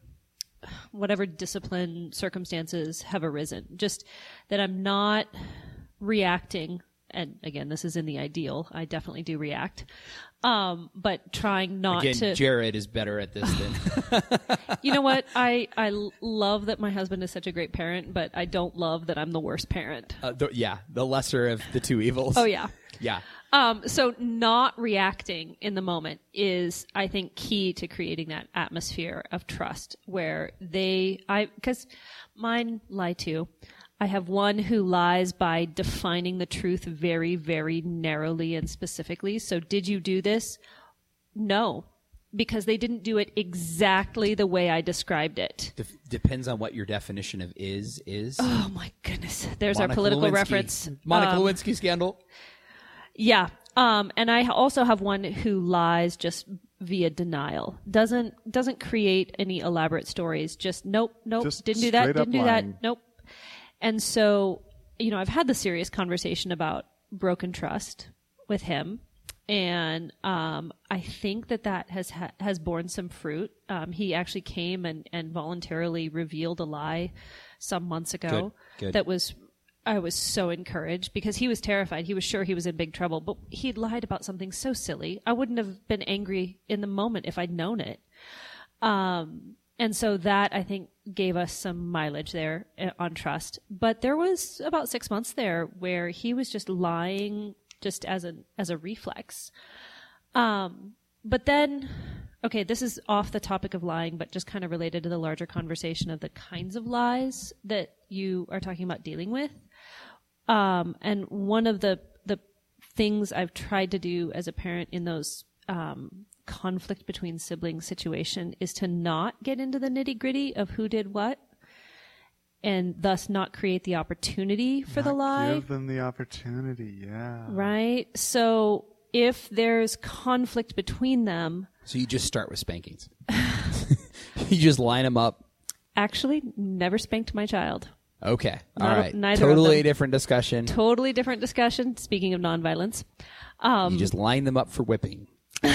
C: discipline circumstances have arisen. Just that I'm not reacting. And again, this is in the ideal. I definitely do react. But trying not to.
B: Again, Jared is better at this than.
C: You know what? I love that my husband is such a great parent, but I don't love that I'm the worst parent.
B: The lesser of the two evils.
C: Oh, yeah.
B: Yeah.
C: So not reacting in the moment is, I think, key to creating that atmosphere of trust where because mine lie too. I have one who lies by defining the truth very, very narrowly and specifically. So did you do this? No, because they didn't do it exactly the way I described it.
B: Depends on what your definition of is.
C: Oh my goodness. There's
B: Monica
C: our political
B: Lewinsky.
C: reference.
B: Monica Lewinsky scandal.
C: Yeah. And I also have one who lies just via denial. Doesn't create any elaborate stories. Just nope,
A: Just
C: didn't do that, didn't do
A: lying.
C: that, nope. And so, I've had the serious conversation about broken trust with him. And I think that has borne some fruit. He actually came and voluntarily revealed a lie some months ago.
B: Good.
C: I was so encouraged because he was terrified. He was sure he was in big trouble, but he lied about something so silly. I wouldn't have been angry in the moment if I'd known it. And so that, I think, gave us some mileage there on trust. But there was about 6 months there where he was just lying just as a reflex. But then, okay, this is off the topic of lying, but just kind of related to the larger conversation of the kinds of lies that you are talking about dealing with. And one of the things I've tried to do as a parent in those conflict between siblings situation is to not get into the nitty-gritty of who did what, and thus not create the opportunity for the lie.
A: Give them the opportunity, yeah.
C: Right? So if there's conflict between them...
B: So you just start with spankings. You just line them up.
C: Actually, never spanked my child.
B: Okay. All right.
C: Neither of
B: Totally
C: them.
B: different discussion.
C: Totally different discussion, speaking of nonviolence.
B: You just line them up for whipping.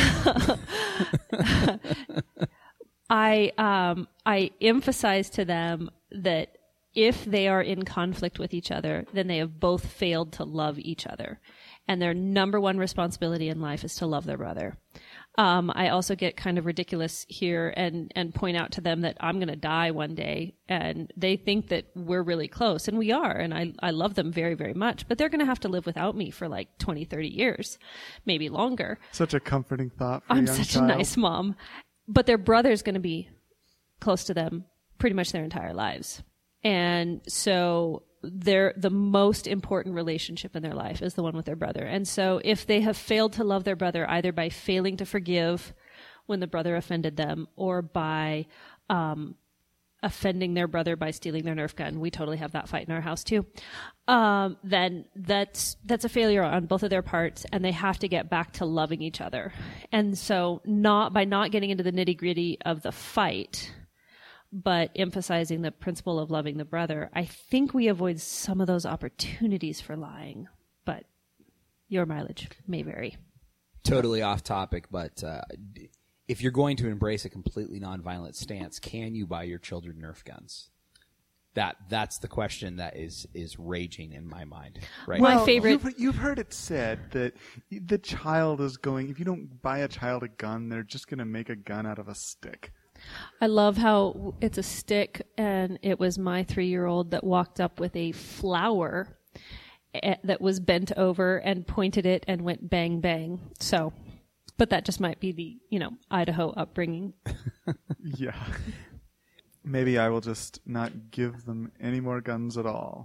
C: I emphasize to them that if they are in conflict with each other, then they have both failed to love each other. And their number one responsibility in life is to love their brother. I also get kind of ridiculous here and point out to them that I'm going to die one day, and they think that we're really close, and we are, and I love them very, very much, but they're going to have to live without me for like 20, 30 years, maybe longer.
A: Such a comforting thought for
C: I'm
A: a young
C: such
A: child.
C: a nice mom. But their brother's going to be close to them pretty much their entire lives. And so the most important relationship in their life is the one with their brother. And so if they have failed to love their brother either by failing to forgive when the brother offended them or by offending their brother by stealing their Nerf gun, we totally have that fight in our house too, then that's a failure on both of their parts, and they have to get back to loving each other. And so by not getting into the nitty-gritty of the fight, but emphasizing the principle of loving the brother, I think we avoid some of those opportunities for lying. But your mileage may vary.
B: Totally off topic, but if you're going to embrace a completely nonviolent stance, can you buy your children Nerf guns? That's the question that is raging in my mind right
C: My
B: now.
C: favorite-
A: You've heard it said that the child is going, if you don't buy a child a gun, they're just going to make a gun out of a stick.
C: I love how it's a stick, and it was my 3-year-old that walked up with a flower that was bent over and pointed it and went bang, bang. So, but that just might be the, Idaho upbringing.
A: Yeah. Maybe I will just not give them any more guns at all.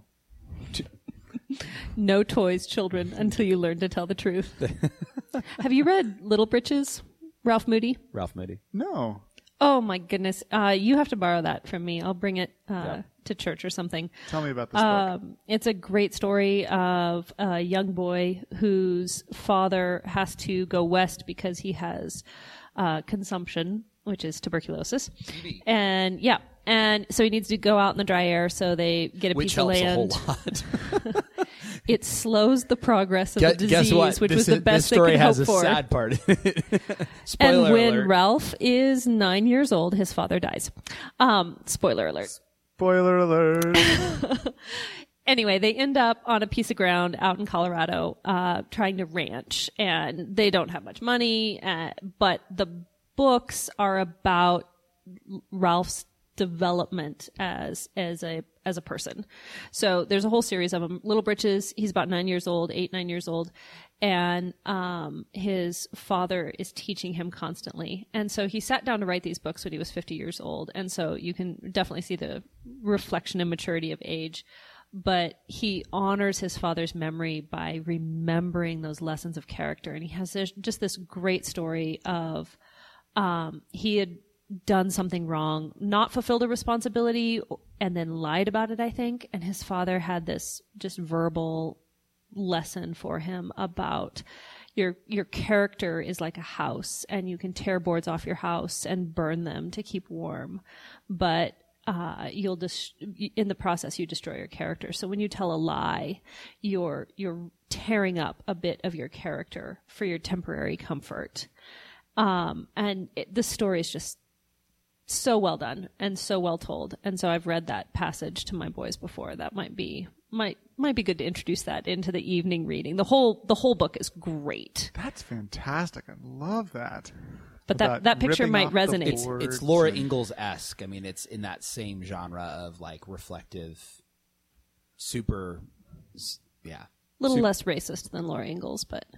C: No toys, children, until you learn to tell the truth. Have you read Little Britches, Ralph Moody?
B: Ralph Moody.
A: No.
C: Oh my goodness. You have to borrow that from me. I'll bring it to church or something.
A: Tell me about this book.
C: It's a great story of a young boy whose father has to go west because he has consumption, which is tuberculosis. And so he needs to go out in the dry air, so they get a piece of land.
B: Which helps a whole lot.
C: It slows the progress of the disease,
B: Guess what?
C: which was the best
B: this story
C: they could
B: has
C: hope
B: a
C: for.
B: sad part. Spoiler
C: And when
B: alert.
C: Ralph is 9 years old, his father dies. Spoiler alert.
A: Spoiler alert.
C: Anyway, they end up on a piece of ground out in Colorado, trying to ranch, and they don't have much money, but the books are about Ralph's development as a person. So there's a whole series of them. Little Britches, he's about 9 years old, 9 years old. And his father is teaching him constantly. And so he sat down to write these books when he was 50 years old. And so you can definitely see the reflection and maturity of age. But he honors his father's memory by remembering those lessons of character. And he has just this great story of he had done something wrong, not fulfilled a responsibility, and then lied about it, I think. And his father had this just verbal lesson for him about your character is like a house, and you can tear boards off your house and burn them to keep warm, but you'll in the process you destroy your character. So when you tell a lie, you're tearing up a bit of your character for your temporary comfort. And the story is just so well done and so well told. And so I've read that passage to my boys before. That might be good to introduce that into the evening reading. The whole book is great.
A: That's fantastic. I love that.
C: But
A: About
C: that picture
A: ripping
C: might
A: off the
C: resonate.
A: boards
B: It's Laura
A: and-
B: Ingalls-esque. I mean, it's in that same genre of like reflective, super, yeah.
C: A little less racist than Laura Ingalls, but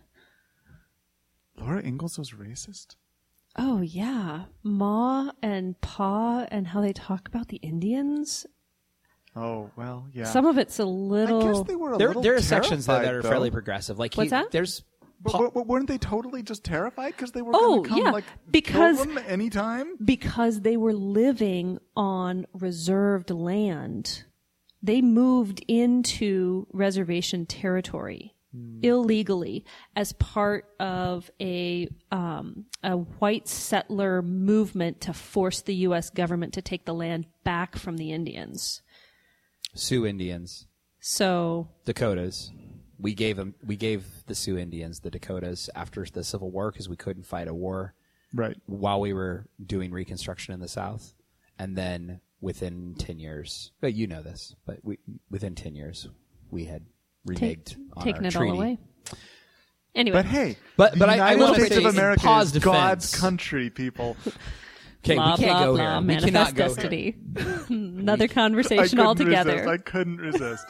A: Laura Ingalls was racist?
C: oh yeah, Ma and Pa and how they talk about the Indians.
A: Oh, well, yeah.
C: Some of it's a little.
A: I guess they were a
B: There,
A: little
B: there are sections that are
A: terrified, though.
B: fairly progressive. Like
C: What's that?
B: There's
A: But weren't they totally just terrified because they were
C: Oh,
A: going to come
C: yeah,
A: like
C: because-
A: kill them anytime?
C: Because they were living on reserved land. They moved into reservation territory illegally as part of a white settler movement to force the U.S. government to take the land back from the Indians.
B: Sioux Indians,
C: So
B: Dakotas. We gave the Sioux Indians the Dakotas after the Civil War because we couldn't fight a war
A: Right.
B: while we were doing Reconstruction in the South, and then within 10 years, but you know this, but within 10 years we had reneged on
C: taking
B: our
C: it
B: treaty.
C: all away. Anyway,
A: But hey,
B: But
A: the
B: I
A: United
B: will
A: States
B: say
A: of
B: in
A: America
B: Pa's
A: is
B: defense-
A: God's country, people.
B: Okay,
C: blah,
B: we can't
C: blah,
B: go
C: blah,
B: here. We
C: manifest
B: cannot go
C: destiny.
B: here.
C: Another
A: I
C: conversation
A: couldn't
C: altogether.
A: resist. I couldn't resist.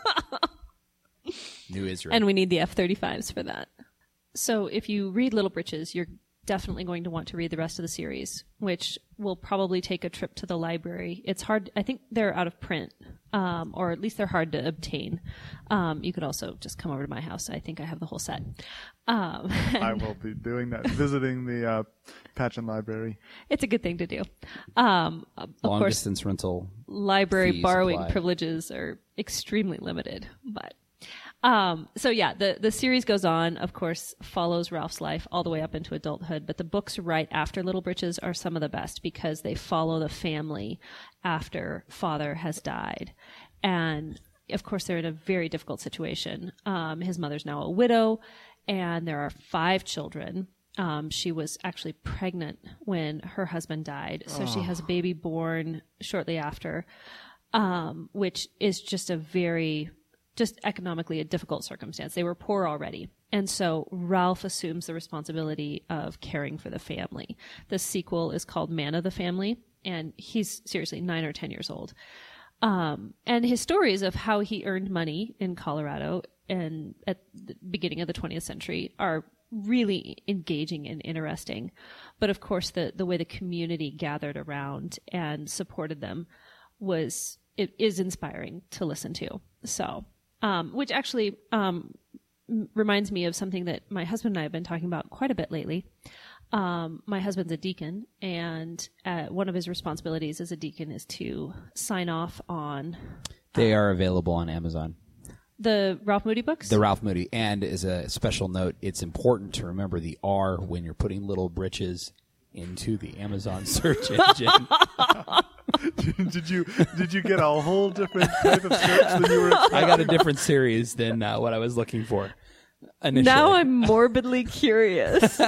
B: New Israel.
C: And we need the F-35s for that. So if you read Little Britches, you're definitely going to want to read the rest of the series, which will probably take a trip to the library. It's hard. I think they're out of print, or at least they're hard to obtain. You could also just come over to my house. I think I have the whole set.
A: I will be doing that, visiting the Patchen Library.
C: It's a good thing to do. Of
B: Long
C: course,
B: distance rental.
C: library
B: fees
C: borrowing
B: apply.
C: privileges are extremely limited, but so yeah, the series goes on, of course, follows Ralph's life all the way up into adulthood, but the books right after Little Britches are some of the best because they follow the family after father has died. And of course, they're in a very difficult situation. His mother's now a widow, and there are 5 children. She was actually pregnant when her husband died, so she has a baby born shortly after, which is just just economically a difficult circumstance. They were poor already. And so Ralph assumes the responsibility of caring for the family. The sequel is called Man of the Family, and he's seriously 9 or 10 years old. And his stories of how he earned money in Colorado and at the beginning of the 20th century are really engaging and interesting. But of course, the way the community gathered around and supported them is inspiring to listen to. So, which actually reminds me of something that my husband and I have been talking about quite a bit lately. My husband's a deacon, and one of his responsibilities as a deacon is to sign off on
B: They are available on Amazon.
C: the Ralph Moody books.
B: The Ralph Moody. And as a special note, it's important to remember the R when you're putting Little Britches into the Amazon search engine.
A: Did you get a whole different type of search than you were expecting?
B: I got a different series than what I was looking for initially.
C: Now I'm morbidly curious.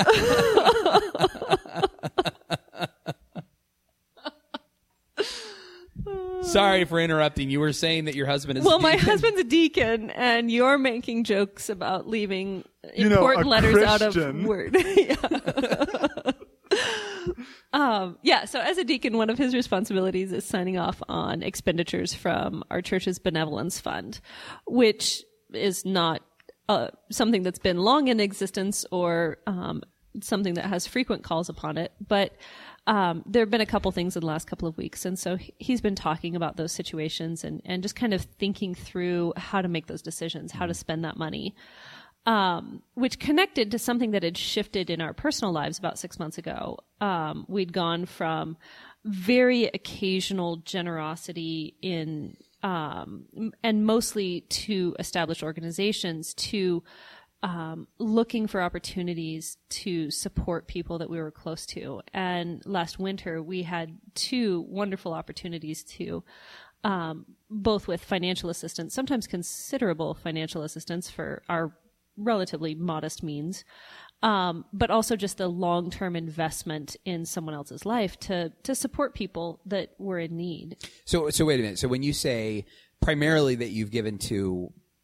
B: Sorry for interrupting. You were saying that your husband is.
C: Well,
B: a
C: my
B: deacon.
C: husband's a deacon, and you're making jokes about leaving
A: You know,
C: important
A: a
C: letters out of
A: Christian.
C: word. Yeah. So as a deacon, one of his responsibilities is signing off on expenditures from our church's benevolence fund, which is not something that's been long in existence or something that has frequent calls upon it. But there have been a couple things in the last couple of weeks. And so he's been talking about those situations and just kind of thinking through how to make those decisions, how to spend that money. Which connected to something that had shifted in our personal lives about 6 months ago. We'd gone from very occasional generosity in, and mostly to established organizations to, looking for opportunities to support people that we were close to. And last winter, we had 2 wonderful opportunities to, both with financial assistance, sometimes considerable financial assistance for our relatively modest means, but also just the long-term investment in someone else's life to support people that were in need.
B: So wait a minute. So when you say primarily that you've given to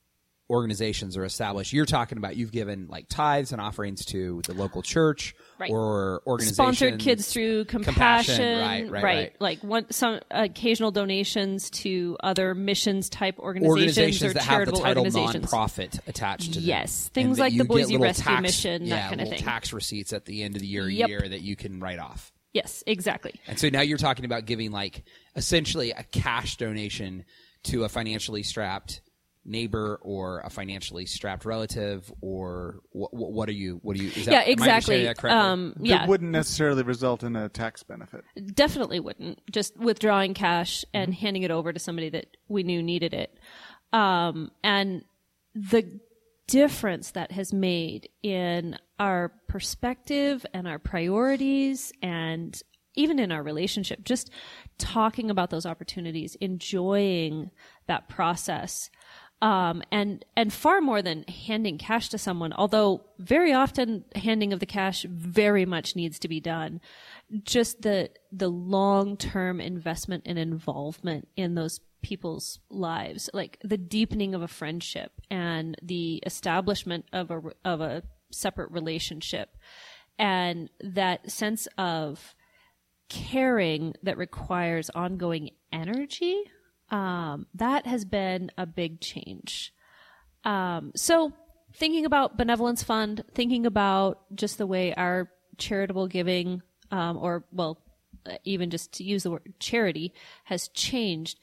B: organizations are established. You're talking about you've given like tithes and offerings to the local church
C: Right.
B: or organizations.
C: Sponsored kids through compassion.
B: Right.
C: Like some occasional donations to other missions type organizations or
B: that
C: charitable
B: have the title
C: organizations.
B: nonprofit attached to them.
C: Yes, things
B: And that
C: like
B: you
C: the
B: get
C: Boise
B: little
C: Rescue Mission, that kind of
B: little
C: thing.
B: tax receipts at the end of the year,
C: Yep.
B: that you can write off.
C: Yes, exactly.
B: And so now you're talking about giving like essentially a cash donation to a financially strapped neighbor or a financially strapped relative, or what are you is that,
C: Yeah,
B: am I
C: exactly.
B: understanding that correctly?
A: That wouldn't necessarily result in a tax benefit.
C: Definitely wouldn't. Just withdrawing cash and handing it over to somebody that we knew needed it. And the difference that has made in our perspective and our priorities and even in our relationship, just talking about those opportunities, enjoying that process. And far more than handing cash to someone, although very often handing of the cash very much needs to be done. Just the long-term investment and involvement in those people's lives, like the deepening of a friendship and the establishment of a separate relationship, and that sense of caring that requires ongoing energy. That has been a big change. So thinking about Benevolence Fund, thinking about just the way our charitable giving, even just to use the word charity, has changed.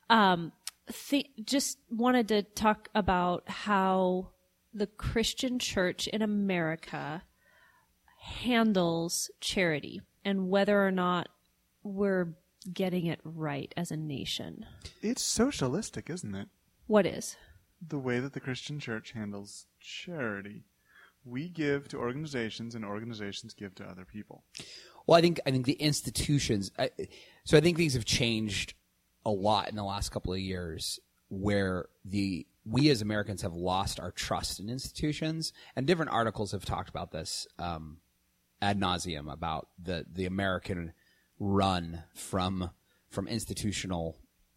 C: Just wanted to talk about how the Christian church in America handles charity and whether or not we're getting it right as a nation.
A: It's socialistic, isn't it?
C: What is?
A: The way that the Christian church handles charity. We give to organizations and organizations give to other people.
B: Well, I think the institutions. So I think things have changed a lot in the last couple of years, where we as Americans have lost our trust in institutions, and different articles have talked about this ad nauseum about the American run from institutional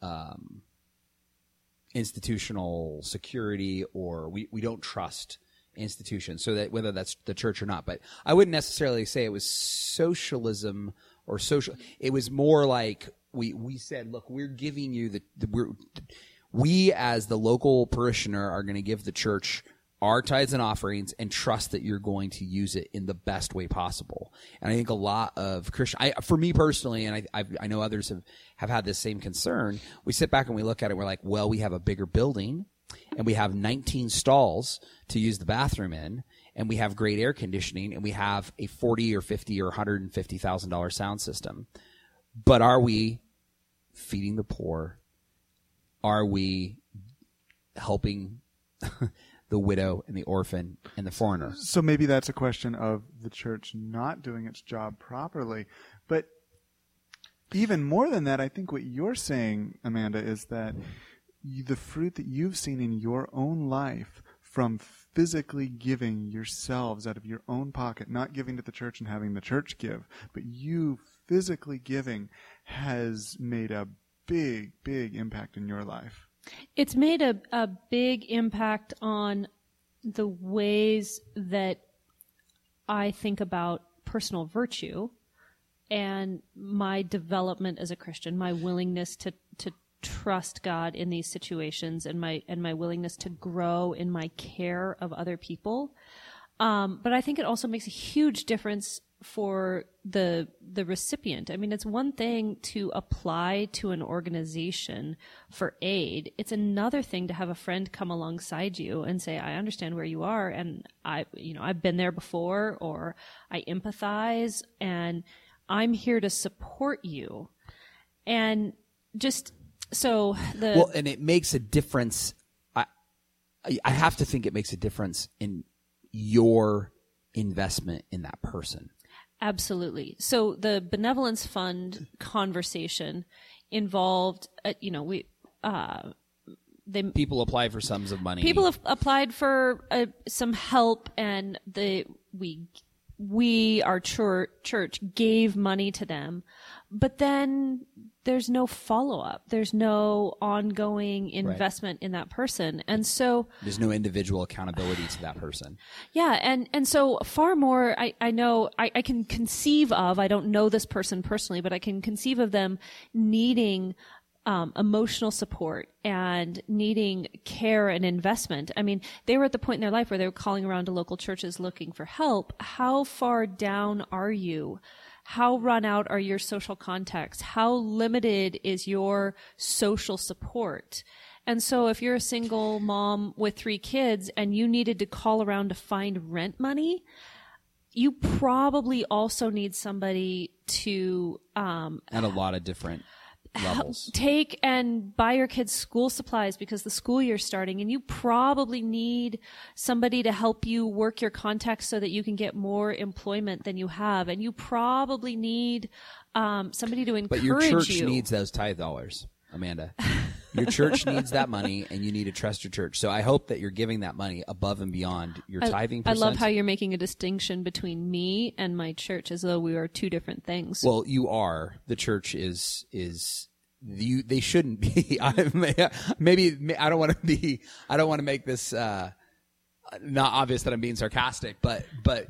B: security, or we don't trust institutions, so that whether that's the church or not. But I wouldn't necessarily say it was socialism or social. It was more like we said, look, we're giving you we as the local parishioner are going to give the church our tithes and offerings and trust that you're going to use it in the best way possible. And I think a lot of Christian, for me personally, and I know others have had this same concern, we sit back and we look at it, we're like, well, we have a bigger building and we have 19 stalls to use the bathroom in, and we have great air conditioning, and we have a $40 or $50 or $150,000 sound system. But are we feeding the poor? Are we helping the widow and the orphan and the foreigner?
A: So maybe that's a question of the church not doing its job properly. But even more than that, I think what you're saying, Amanda, is that the fruit that you've seen in your own life from physically giving yourselves out of your own pocket, not giving to the church and having the church give, but you physically giving, has made a big, big impact in your life.
C: It's made a big impact on the ways that I think about personal virtue and my development as a Christian, my willingness to trust God in these situations, and my willingness to grow in my care of other people. But I think it also makes a huge difference for the recipient. I mean, it's one thing to apply to an organization for aid. It's another thing to have a friend come alongside you and say, I understand where you are, and I've been there before, or I empathize, and I'm here to support you. And just so and it
B: makes a difference. I have to think it makes a difference in your investment in that person.
C: Absolutely. So the Benevolence Fund conversation involved,
B: people apply for sums of money.
C: People have applied for some help, and we we, our church, gave money to them, but then there's no follow-up. There's no ongoing investment in that person. And so
B: there's no individual accountability to that person.
C: Yeah. And so far more, I know, I can conceive of, I don't know this person personally, but I can conceive of them needing emotional support and needing care and investment. I mean, they were at the point in their life where they were calling around to local churches looking for help. How far down are you? How run out are your social contacts? How limited is your social support? And so if you're a single mom with 3 kids and you needed to call around to find rent money, you probably also need somebody to
B: at a lot of different levels.
C: Take and buy your kids school supplies because the school year's starting, and you probably need somebody to help you work your contacts so that you can get more employment than you have, and you probably need somebody to encourage you.
B: But your church needs those tithe dollars, Amanda. Your church needs that money, and you need to trust your church. So I hope that you're giving that money above and beyond your tithing percent.
C: I love how you're making a distinction between me and my church as though we are 2 different things.
B: Well, you are. The church is they shouldn't be. Maybe I don't want to make this not obvious that I'm being sarcastic, but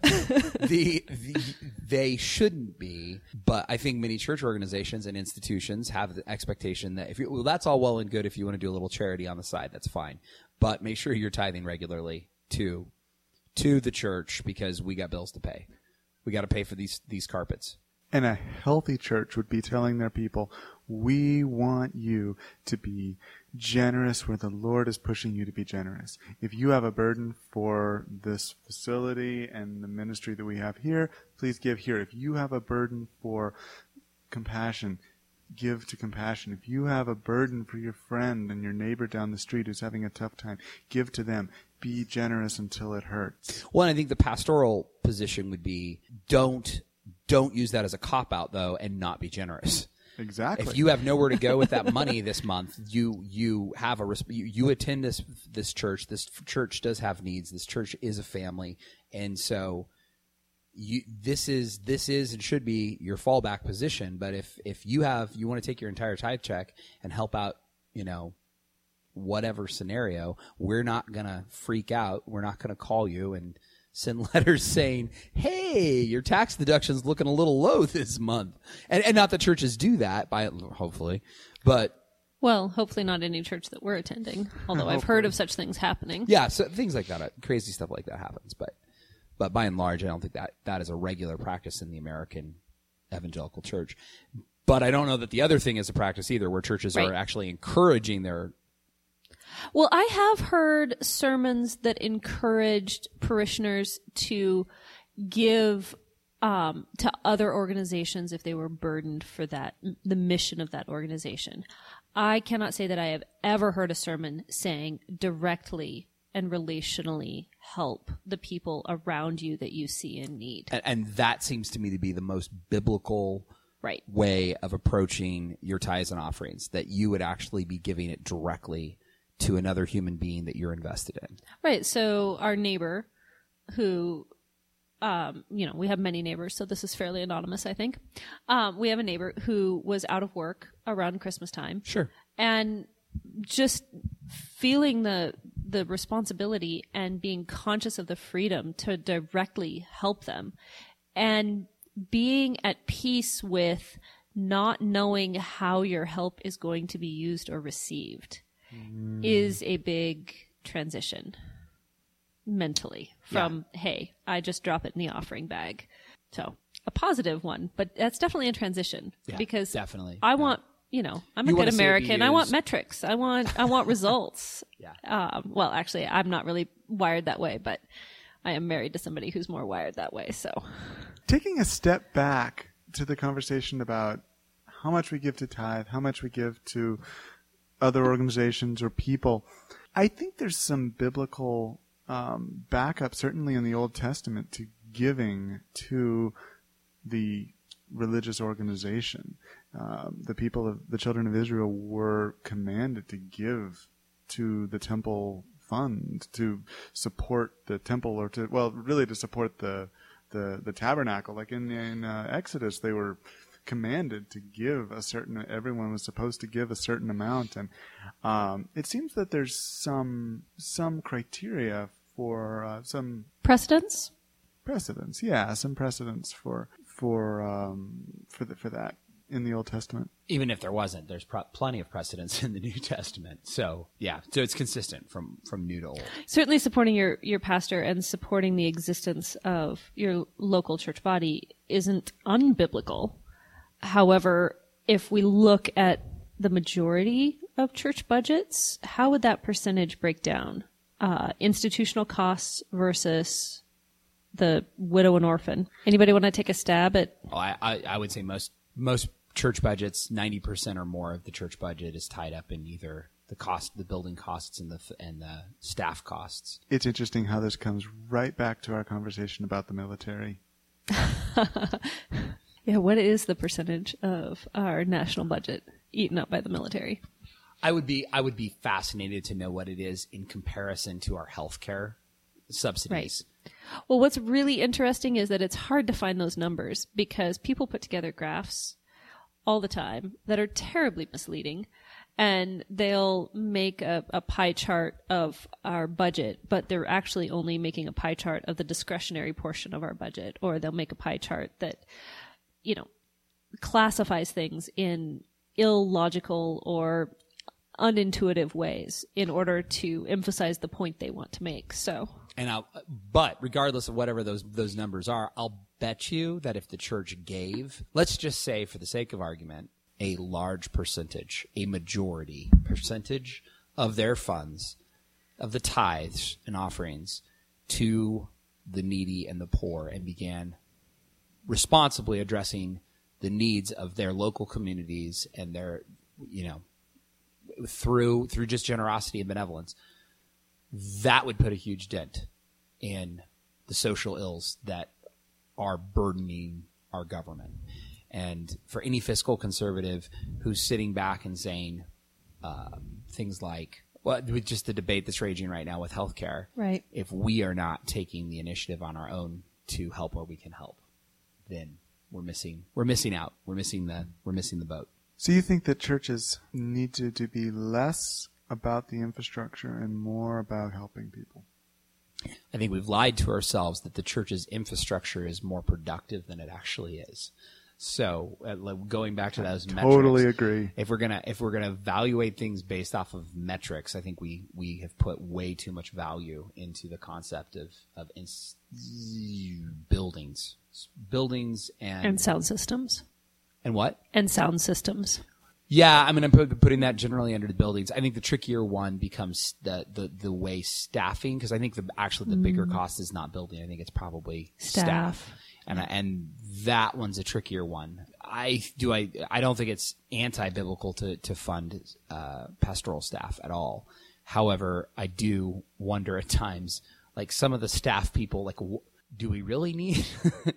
B: they shouldn't be. But I think many church organizations and institutions have the expectation that that's all well and good if you want to do a little charity on the side, that's fine. But make sure you're tithing regularly to the church because we got bills to pay. We got to pay for these carpets.
A: And a healthy church would be telling their people, we want you to be generous where the Lord is pushing you to be generous. If you have a burden for this facility and the ministry that we have here, please give here. If you have a burden for compassion, give to compassion. If you have a burden for your friend and your neighbor down the street who's having a tough time, give to them. Be generous until it hurts.
B: Well, I think the pastoral position would be don't use that as a cop-out, though, and not be generous.
A: Exactly.
B: If you have nowhere to go with that money this month, you have you attend this church. This church does have needs. This church is a family, and so this is and should be your fallback position. But if you want to take your entire tithe check and help out, whatever scenario, we're not gonna freak out. We're not gonna call you and send letters saying, hey, your tax deduction's looking a little low this month. And not that churches do that, hopefully, but...
C: Well, hopefully not any church that we're attending, although I've heard of such things happening.
B: Yeah, so things like that, crazy stuff like that happens. But by and large, I don't think that is a regular practice in the American evangelical church. But I don't know that the other thing is a practice either, where churches are actually encouraging their...
C: Well, I have heard sermons that encouraged parishioners to give to other organizations if they were burdened for the mission of that organization. I cannot say that I have ever heard a sermon saying directly and relationally help the people around you that you see in need.
B: And that seems to me to be the most biblical way of approaching your tithes and offerings, that you would actually be giving it directly to another human being that you're invested in.
C: Right. So our neighbor who, we have many neighbors, so this is fairly anonymous, I think. We have a neighbor who was out of work around Christmas time.
B: Sure.
C: And just feeling the responsibility and being conscious of the freedom to directly help them and being at peace with not knowing how your help is going to be used or received is a big transition mentally from, hey, I just drop it in the offering bag. So a positive one, but that's definitely a transition because
B: definitely.
C: I want, I'm a good American. I want metrics. I want results. Well, actually, I'm not really wired that way, but I am married to somebody who's more wired that way. So
A: taking a step back to the conversation about how much we give to tithe, how much we give to other organizations or people, I think there's some biblical backup, certainly in the Old Testament, to giving to the religious organization. The children of Israel were commanded to give to the temple fund to support the temple, or to support the the tabernacle. Like in Exodus, they were commanded to give everyone was supposed to give a certain amount, and it seems that there's some criteria for some
C: Precedents?
A: Yeah, some precedents for that in the Old Testament.
B: Even if there wasn't, there's plenty of precedents in the New Testament. So yeah, so it's consistent from new to old.
C: Certainly supporting your pastor and supporting the existence of your local church body isn't unbiblical. However, if we look at the majority of church budgets, how would that percentage break down? Institutional costs versus the widow and orphan. Anybody want to take a stab at?
B: Well, I would say most church budgets, 90% or more of the church budget is tied up in either the building costs and the staff costs.
A: It's interesting how this comes right back to our conversation about the military.
C: Yeah, what is the percentage of our national budget eaten up by the military?
B: I would be fascinated to know what it is in comparison to our healthcare subsidies.
C: Right. Well, what's really interesting is that it's hard to find those numbers because people put together graphs all the time that are terribly misleading, and they'll make a pie chart of our budget, but they're actually only making a pie chart of the discretionary portion of our budget, or they'll make a pie chart that, classifies things in illogical or unintuitive ways in order to emphasize the point they want to make.
B: But regardless of whatever those numbers are, I'll bet you that if the church gave, let's just say for the sake of argument, a large percentage, a majority percentage of their funds, of the tithes and offerings to the needy and the poor, and began responsibly addressing the needs of their local communities and their, through just generosity and benevolence, that would put a huge dent in the social ills that are burdening our government. And for any fiscal conservative who's sitting back and saying things like, with just the debate that's raging right now with healthcare,
C: right?
B: If we are not taking the initiative on our own to help where we can help, then we're missing out. We're missing the boat.
A: So you think that churches need to be less about the infrastructure and more about helping people?
B: I think we've lied to ourselves that the church's infrastructure is more productive than it actually is. So going back to those metrics,
A: totally agree.
B: If we're gonna evaluate things based off of metrics, I think we have put way too much value into the concept of buildings and
C: sound systems.
B: And what?
C: And sound systems.
B: Yeah, I mean, I'm putting that generally under the buildings. I think the trickier one becomes the way staffing, because I think the bigger cost is not building. I think it's probably staff. And that one's a trickier one. I don't think it's anti-biblical to fund pastoral staff at all. However, I do wonder at times, like some of the staff people, like, do we really need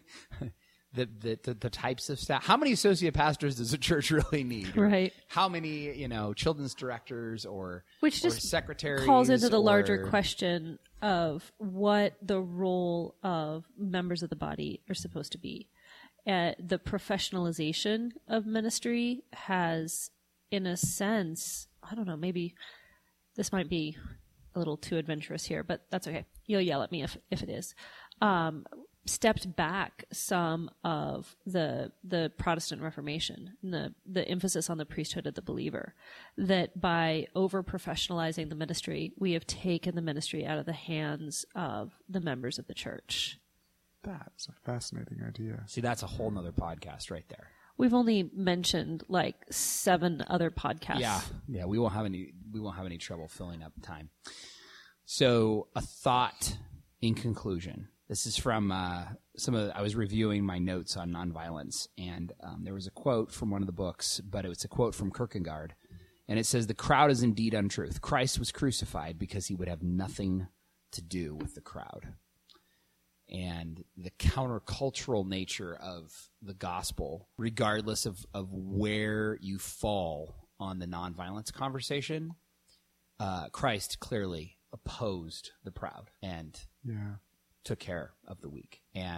B: the types of staff? How many associate pastors does a church really need?
C: Right.
B: How many, children's directors or secretaries?
C: Calls into the larger question of what the role of members of the body are supposed to be. The professionalization of ministry has, in a sense, I don't know, maybe this might be a little too adventurous here, but that's okay. You'll yell at me if it is. Stepped back some of the Protestant Reformation, and the emphasis on the priesthood of the believer, that by over-professionalizing the ministry, we have taken the ministry out of the hands of the members of the church.
A: That's a fascinating idea.
B: See, that's a whole nother podcast right there.
C: We've only mentioned like 7 other podcasts.
B: Yeah, we won't have any trouble filling up time. So, a thought in conclusion. This is from I was reviewing my notes on nonviolence, and there was a quote from one of the books, but it was a quote from Kierkegaard, and it says, "The crowd is indeed untruth. Christ was crucified because he would have nothing to do with the crowd." And the countercultural nature of the gospel, regardless of where you fall on the nonviolence conversation, Christ clearly opposed the proud and took care of the weak. And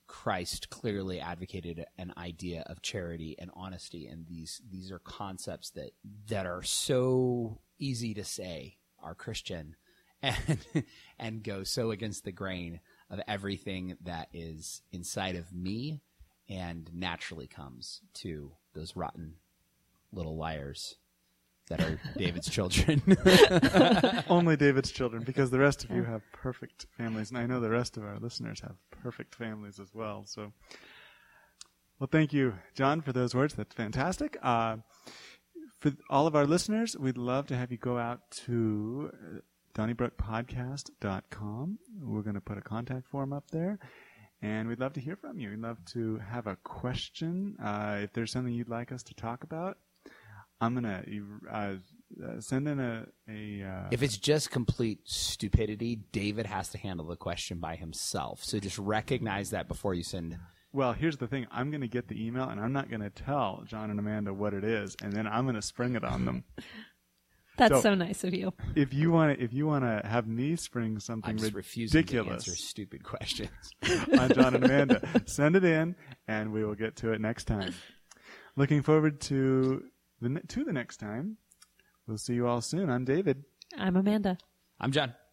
B: Christ clearly advocated an idea of charity and honesty, and these are concepts that are so easy to say are Christian, and go so against the grain of everything that is inside of me and naturally comes to those rotten little liars that are David's children.
A: Only David's children, because the rest of you have perfect families, and I know the rest of our listeners have perfect families as well. So, well, thank you, John, for those words. That's fantastic. For all of our listeners, we'd love to have you go out to DonnybrookPodcast.com. We're going to put a contact form up there, and we'd love to hear from you. We'd love to have a question. If there's something you'd like us to talk about, I'm going to send in a
B: if it's just complete stupidity, David has to handle the question by himself. So just recognize that before you send.
A: Well, here's the thing. I'm going to get the email, and I'm not going to tell John and Amanda what it is, and then I'm going to spring it on them.
C: That's so nice of you.
A: If you want to have me spring something
B: I'm just
A: ridiculous
B: refusing to answer stupid questions
A: on John and Amanda, send it in, and we will get to it next time. Looking forward to the next time. We'll see you all soon. I'm David.
C: I'm Amanda.
B: I'm John.